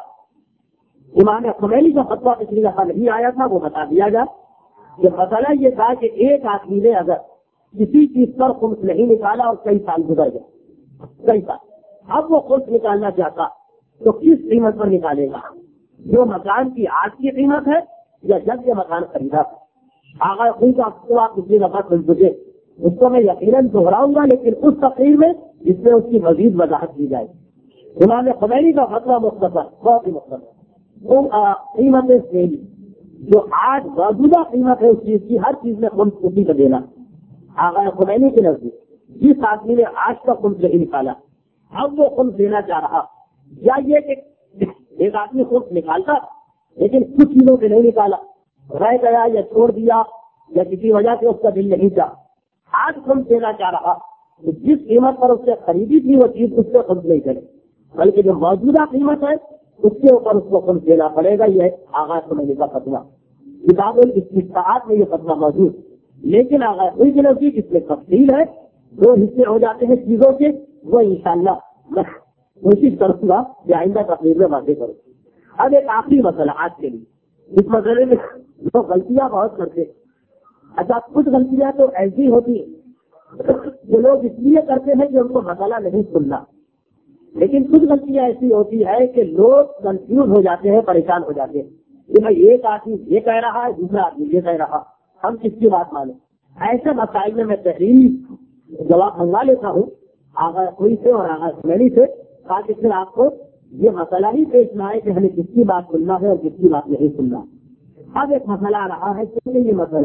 امام خمینی کا فتویٰ پچھلی دفعہ نہیں آیا تھا، وہ بتا دیا جائے. کہ مسئلہ یہ تھا کہ ایک آدمی نے اگر کسی چیز پر خمس نہیں نکالا اور کئی سال گزر گئے، کئی سال، اب وہ خمس نکالنا چاہتا تو کس قیمت پر نکالے گا؟ جو مکان کی آج کی قیمت ہے یا جب یہ مکان خریدا تھا؟ آغا خود کا پچھلی دفعہ سن تجھے اس کو میں یقیناً دہراؤں گا، لیکن اس تقریر میں جس میں اس کی مزید وضاحت کی جائے. امام خمینی کا فتویٰ مختصر، بہت ہی مختصر. وہ قیمت سے جو آج موجودہ قیمت ہے اس چیز کی، ہر چیز میں خمس اسی کو دینا. آغا خمینی کے نزدیک جس آدمی نے آج تک خمس نہیں نکالا اب وہ خمس دینا چاہ رہا، یا یہ کہ ایک آدمی خمس نکالتا لیکن کچھ چیزوں سے نہیں نکالا، رہ گیا یا چھوڑ دیا یا کسی وجہ سے اس کا دل نہیں چاہ، آج خمس دینا چاہ رہا تو جس قیمت پر اس سے خریدی تھی وہ چیز اس سے خمس نہیں کرے، بلکہ جو موجودہ قیمت ہے اس کے اوپر اس کو خمس دینا پڑے گا. یہ آغا خمینی کا فتویٰ. کتاب الاستفتاءات میں یہ فتویٰ موجود، لیکن آغا خمینی کے نزدیک اس میں تفصیل ہے. 2 حصے ہو جاتے ہیں چیزوں کے، وہ انشاءاللہ میں کوشش کروں گا کہ آئندہ تقریر میں واضح کروں. اب ایک آخری مسئلہ آج کے لیے. اس مسئلے میں لوگ غلطیاں بہت کرتے ہیں. اچھا، کچھ غلطیاں تو ایسی ہوتی ہیں جو لوگ اس لیے کرتے ہیں کہ ان کو مسئلہ نہیں سننا، لیکن کچھ غلطیاں ایسی ہوتی ہے کہ لوگ کنفیوز ہو جاتے ہیں، پریشان ہو جاتے ہیں کہ بھائی ایک آدمی یہ کہہ رہا ہے، دوسرا آدمی یہ کہہ رہا، ہم کس کی بات مانیں. ایسے مسائل میں تحریری جواب منگوا لیتا ہوں آغا کوئی سے اور آغا خمینی سے، تاکہ پھر آپ کو یہ مسئلہ ہی پیش نہ آئے کہ ہمیں کس کی بات سننا ہے اور کس کی بات نہیں سننا. اب ایک مسئلہ آ رہا ہے کہ یہ مسئلہ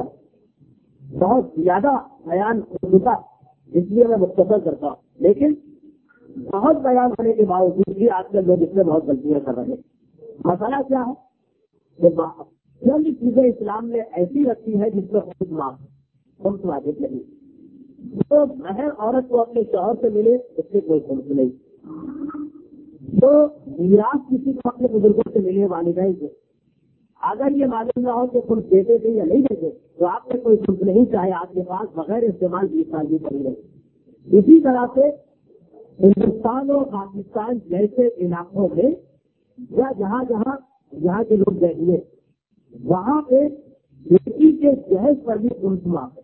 بہت زیادہ بیان ہوتا، اس لیے میں مختصر کرتا ہوں، لیکن بہت بیان ہونے کے باوجود بھی آج کل لوگ اس میں بہت غلطیاں کر رہے ہیں. مسئلہ کیا ہے؟ چند چیزیں اسلام نے ایسی رکھی ہے جس میں خود خمس واجب نہیں. جو بہر عورت کو اپنے شوہر سے ملے اس سے کوئی خمس نہیں. جو میراث کسی کو اپنے بزرگوں سے ملے والدین سے، اگر یہ معلوم نہ ہو کہ خمس دیتے تھے یا نہیں دیتے تو آپ نے کوئی خمس نہیں، چاہے آپ کے پاس بغیر استعمال 20 سال بھی پڑی رہے. اسی طرح سے ہندوستان اور پاکستان جیسے علاقوں میں یا جہاں کے لوگ رہتے وہاں پہ بیٹی کے جہیز پر بھی خمس معاف ہے.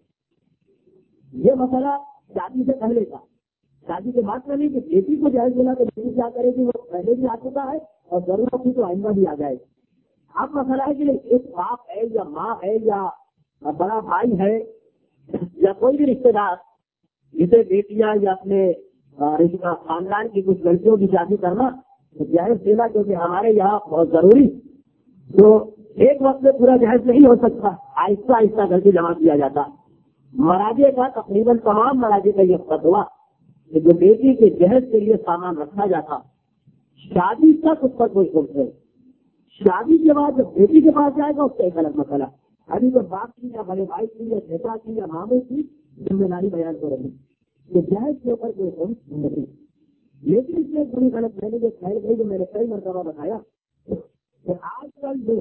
یہ مسئلہ شادی سے پہلے کا، شادی کے بعد میں نہیں کہ بیٹی کو جہیز ملا تو بیٹی کیا کرے گی، وہ پہلے بھی آ چکا ہے اور ضرورت تھی تو آئندہ بھی آ جائے. اب مسئلہ ہے کہ ایک باپ ہے یا ماں ہے یا بڑا بھائی ہے یا کوئی بھی رشتے دار جسے بیٹیاں یا اپنے خاندان کی کچھ لڑکیوں کی شادی کرنا تو جہیز دینا، کیونکہ ہمارے یہاں بہت ضروری، تو ایک وقت میں پورا جہیز نہیں ہو سکتا، آہستہ آہستہ کر کے جمع کیا جاتا. مراجع کا تقریباً تمام مراجع کا یہ فتویٰ کہ جو بیٹی کے جہیز کے لیے سامان رکھا جاتا شادی تک اس پر کوئی خمس نہیں. شادی کے بعد جب بیٹی کے پاس جائے گا اس کا ایک الگ مسئلہ. ابھی تو باپ کی یا بڑے بھائی کی یا بیٹا کی یا ماموں کی ذمہ داری بیان ہو رہی کہ جہیز کے اوپر کوئی خمس نہیں. لیکن اس میں بڑی غلط میں نے جو خیال گئی جو میں نے کئی مرتبہ بتایا کہ آج کل جو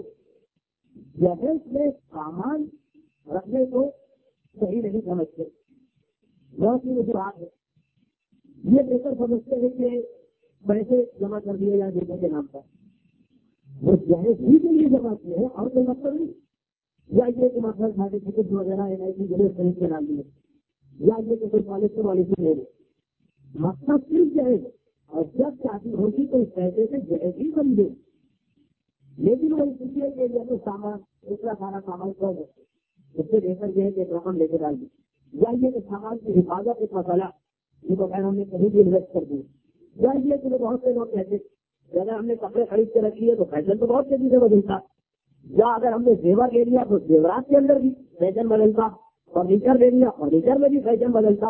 جہیز میں سامان رکھنے کو صحیح نہیں سمجھتے، بہت سی وجوہات ہے. یہ بہتر سمجھتے ہیں کہ پیسے جمع کر دیے یا بیٹے کے نام پر، وہ جہیز ہی کے لیے جمع کیے ہیں اور کوئی مطلب نہیں. یا یہ کہ مطلب سرٹیفکیٹ وغیرہ خرید کے نام دیے، یا یہ کہ کوئی پالیسی لے لے. مقصد صرف جہیز، اور جب شادی ہوگی تو اس پیسے سے جہیز ہی بن دے. لیکن وہ اس لیے کہ یہ تو سامان دوسرا سارا سامان کون ہے، اس سے بہتر یہ ہے کہ رقم لے کے ڈال دی. یا یہ کہ سامان کی حفاظت ایک مسئلہ جس کو خیر ہم نے کہیں بھی انویسٹ کر دی. یا یہ کہ بہت سے لوگ کہتے اگر ہم نے کپڑے خرید کے رکھ لیے تو فیشن تو بہت تیزی سے بدلتا، یا اگر ہم نے زیور لے لیا تو زیورات کے اندر بھی فیشن بدلتا، فرنیچر لے لیا فرنیچر میں بھی فیشن بدلتا،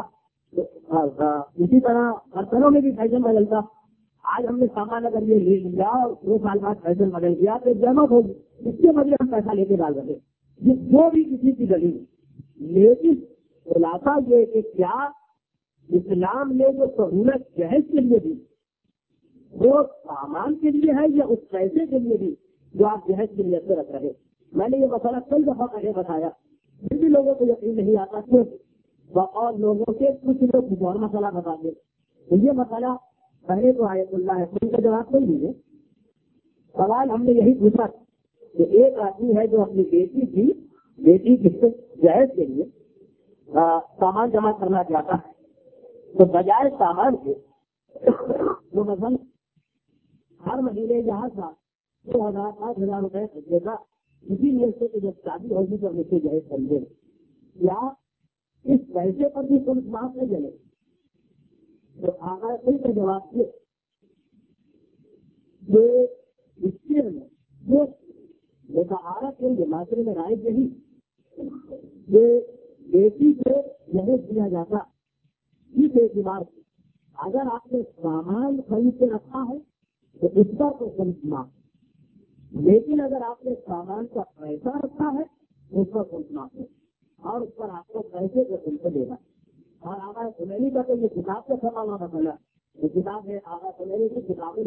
اسی طرح برتنوں میں بھی فیشن بدلتا. آج ہم نے سامان اگر یہ لے لیا 2 سال بعد فیشن بدل گیا تو جمع ہوگی، اس کے بدلے ہم پیسہ لے کے ڈال رہے جو بھی کسی کی دلیل. لیکن خلاصہ یہ کہ کیا اسلام نے جو سہولت جہیز کے لیے دی وہ سامان کے لیے ہے یا اس پیسے کے لیے دی جو آپ جہیز کے لیے سے رکھ رہے. میں نے یہ مسئلہ کئی دفعہ پہلے بتایا، پھر بھی لوگوں کو یقین نہیں آتا. اور لوگوں کے کچھ لوگ کچھ اور مسئلہ بتا دیں. تو یہ مسئلہ پہلے تو آیت اللہ ہے، ان کا جواب کوئی نہیں ہے. سوال ہم نے یہی پوچھا کہ ایک آدمی ہے جو اپنی بیٹی کی جہیز کے لیے سامان جمع کرنا چاہتا ہے، تو بجائے سامان کے وہ مثلاً ہر مہینے یہاں کا 2,000 5,000 روپئے خرچے گا، اسی لیے سے جب شادی ہوگی تو اسے جہیز خریدے. یا اس پیسے پر بھی تم معاف نہیں چلے. تو آگا کوئی کا جواب یہ اس کے جو متحرہ کے معاشرے میں رائے یہی کہ بیٹی کو جہیز دیا جاتا اس اعتبار سے اگر آپ نے سامان خرید کے رکھا ہے تو اس پر تو خرید معاف، لیکن اگر آپ نے سامان کا پیسہ رکھا ہے اس پر خرید معاف ہے اور اس پر آپ کو پیسے کو خرید دینا. اور آگا سنیلی کا تو یہ کتاب کا سوال ہونا پڑا. یہ کتاب ہے آگا سنیلی کی کتابیں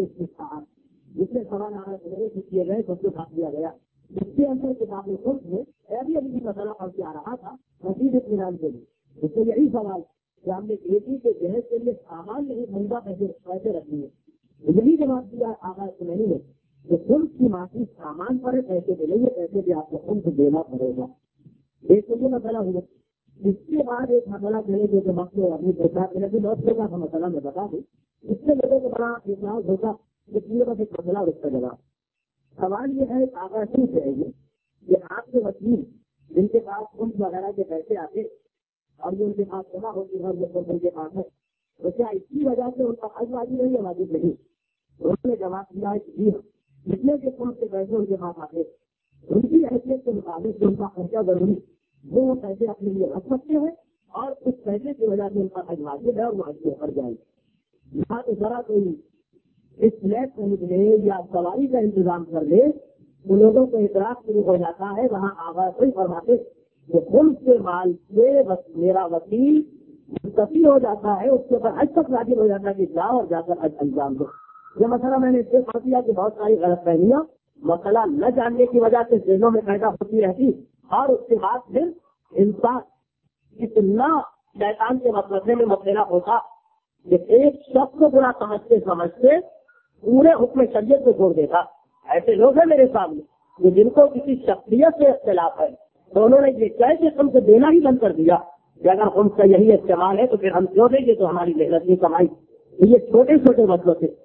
جس میں سوال آگا سنیلی سے کیے گئے سب کو کھا دیا گیا. اس کے اندر کتابیں خود میں ابھی مسئلہ پڑھ کے آ رہا تھا مزید اطمینان کے لیے. اس سے یہی سوال کہ ہم نے بیٹی کے جہیز کے لیے سامان نہیں خریدا پیسے رکھنی ہے. یہی جواب دیا آگا سنیلی نے کہ خود کی معافی سامان پر پیسے دے لیں گے، پیسے بھی آپ کو خود دینا پڑے گا. ایک تو یہ مسئلہ ہوا. اس کے بعد ایک مسئلہ چلے جو کہ مسئلہ ابھی دوسرے کا مسئلہ میں بتا دوں. اس سے لوگوں کو بڑا اعتراض ہوتا کہ پورے بس ایک مسئلہ اس کا جواب. سوال یہ ہے آگاہ کیوں سے ہے کہ آپ کے وکیل جن کے پاس فنڈ وغیرہ کے پیسے آتے اور جو ان کے پاس جمع ہوتی ہے اور جو ان کے پاس ہے تو کیا اس کی وجہ سے ان کا حج واجب نہیں ہے؟ واجب نہیں. انہوں نے جواب دیا ہے کہ جی جتنے کے فنڈ کے پیسے ان کے پاس آتے ان کی حیثیت کے مطابق جو ان کا خرچہ ضروری وہ پیسے اپنے لیے رکھ سکتے ہیں اور اس پیسے کی وجہ سے ان کا حج واجب ہے اور وہ حج سے کر جائے. یہاں تو ذرا کوئی اس فلیٹ خرید لے یا سواری کا انتظام کر لے تو لوگوں کو اعتراض شروع ہو جاتا ہے. وہاں آگاہ کوئی فرماتے کہ خود کے مال سے میرا وکیل مستفی ہو جاتا ہے، اس کے اوپر حج تک واجب ہو جاتا ہے کہ جاؤ اور جا کر حج انجام دو. یہ مسئلہ میں نے اس سے پڑھ دیا کہ بہت ساری غلط فہمیاں مسئلہ نہ جاننے کی وجہ سے ذہنوں میں پیدا ہوتی رہتی اور اس کے بعد پھر انسان اتنا شیطان کے مسئلے میں مبتلا ہوتا کہ ایک شخص کو برا سمجھتے پورے حکم شریعت کو چھوڑ دیتا. ایسے لوگ ہیں میرے سامنے جن کو کسی شخصیت سے اختلاف ہے تو انہوں نے یہ کہہ کے ہم سے دینا ہی بند کر دیا کہ اگر ہم کا یہی استعمال ہے تو پھر ہم کیوں دیں گے تو ہماری محنت کی کمائی. یہ چھوٹے چھوٹے مسئلوں سے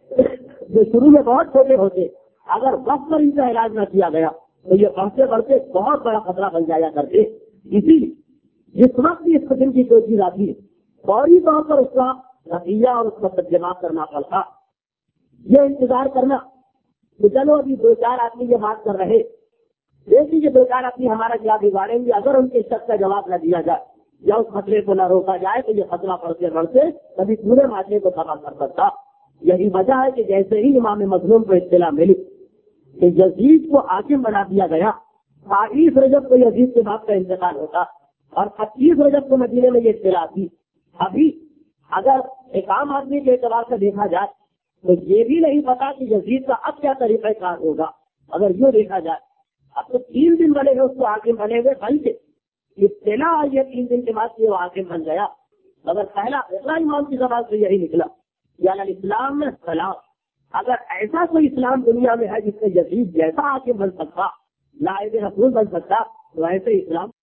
جو شروع میں بہت چھوٹے ہوتے اگر وقت پر ان کا علاج نہ کیا گیا تو یہ بڑھتے بڑھتے بہت بڑا خطرہ بن جایا کرتے. اسی جس وقت بھی اس قسم کی کوئی چیز آتی ہے فوری طور پر اس کا نتیجہ اور اس کا ترجمہ کرنا پڑتا. یہ انتظار کرنا تو چلو ابھی 2-4 آدمی یہ بات کر رہے دیکھ لیجیے 2-4 آدمی ہمارا کیا بگاڑیں گے. اگر ان کے شخص کا جواب نہ دیا جائے یا اس مسئلے کو نہ روکا جائے تو یہ خطرہ بڑھتے بڑھتے کبھی پورے معاشرے کو تباہ کر سکتا. یہی وجہ ہے کہ جیسے ہی امام مظلوم کو اطلاع ملی کہ یزید کو حاکم بنا دیا گیا 22 رجب کو یزید کے باپ کا انتقال ہوتا اور 25 رجب کو مدینے میں یہ اطلاع تھی. ابھی اگر ایک عام آدمی کے اعتبار سے دیکھا جائے تو یہ بھی نہیں پتا کہ یزید کا اب کیا طریقہ کار ہوگا. اگر یوں دیکھا جائے اب تو 3 دن بنے ہوئے اس کو حاکم بنے ہوئے بلکہ اطلاع آئی ہے 3 دن کے بعد وہ حاکم بن گیا. اگر پہلا فیصلہ امام کی زبان سے یہی نکلا یعنی اسلام میں سلام. اگر ایسا کوئی اسلام دنیا میں ہے جس سے یزید جیسا حاکم بن سکتا نائب رسول بن سکتا تو ایسے اسلام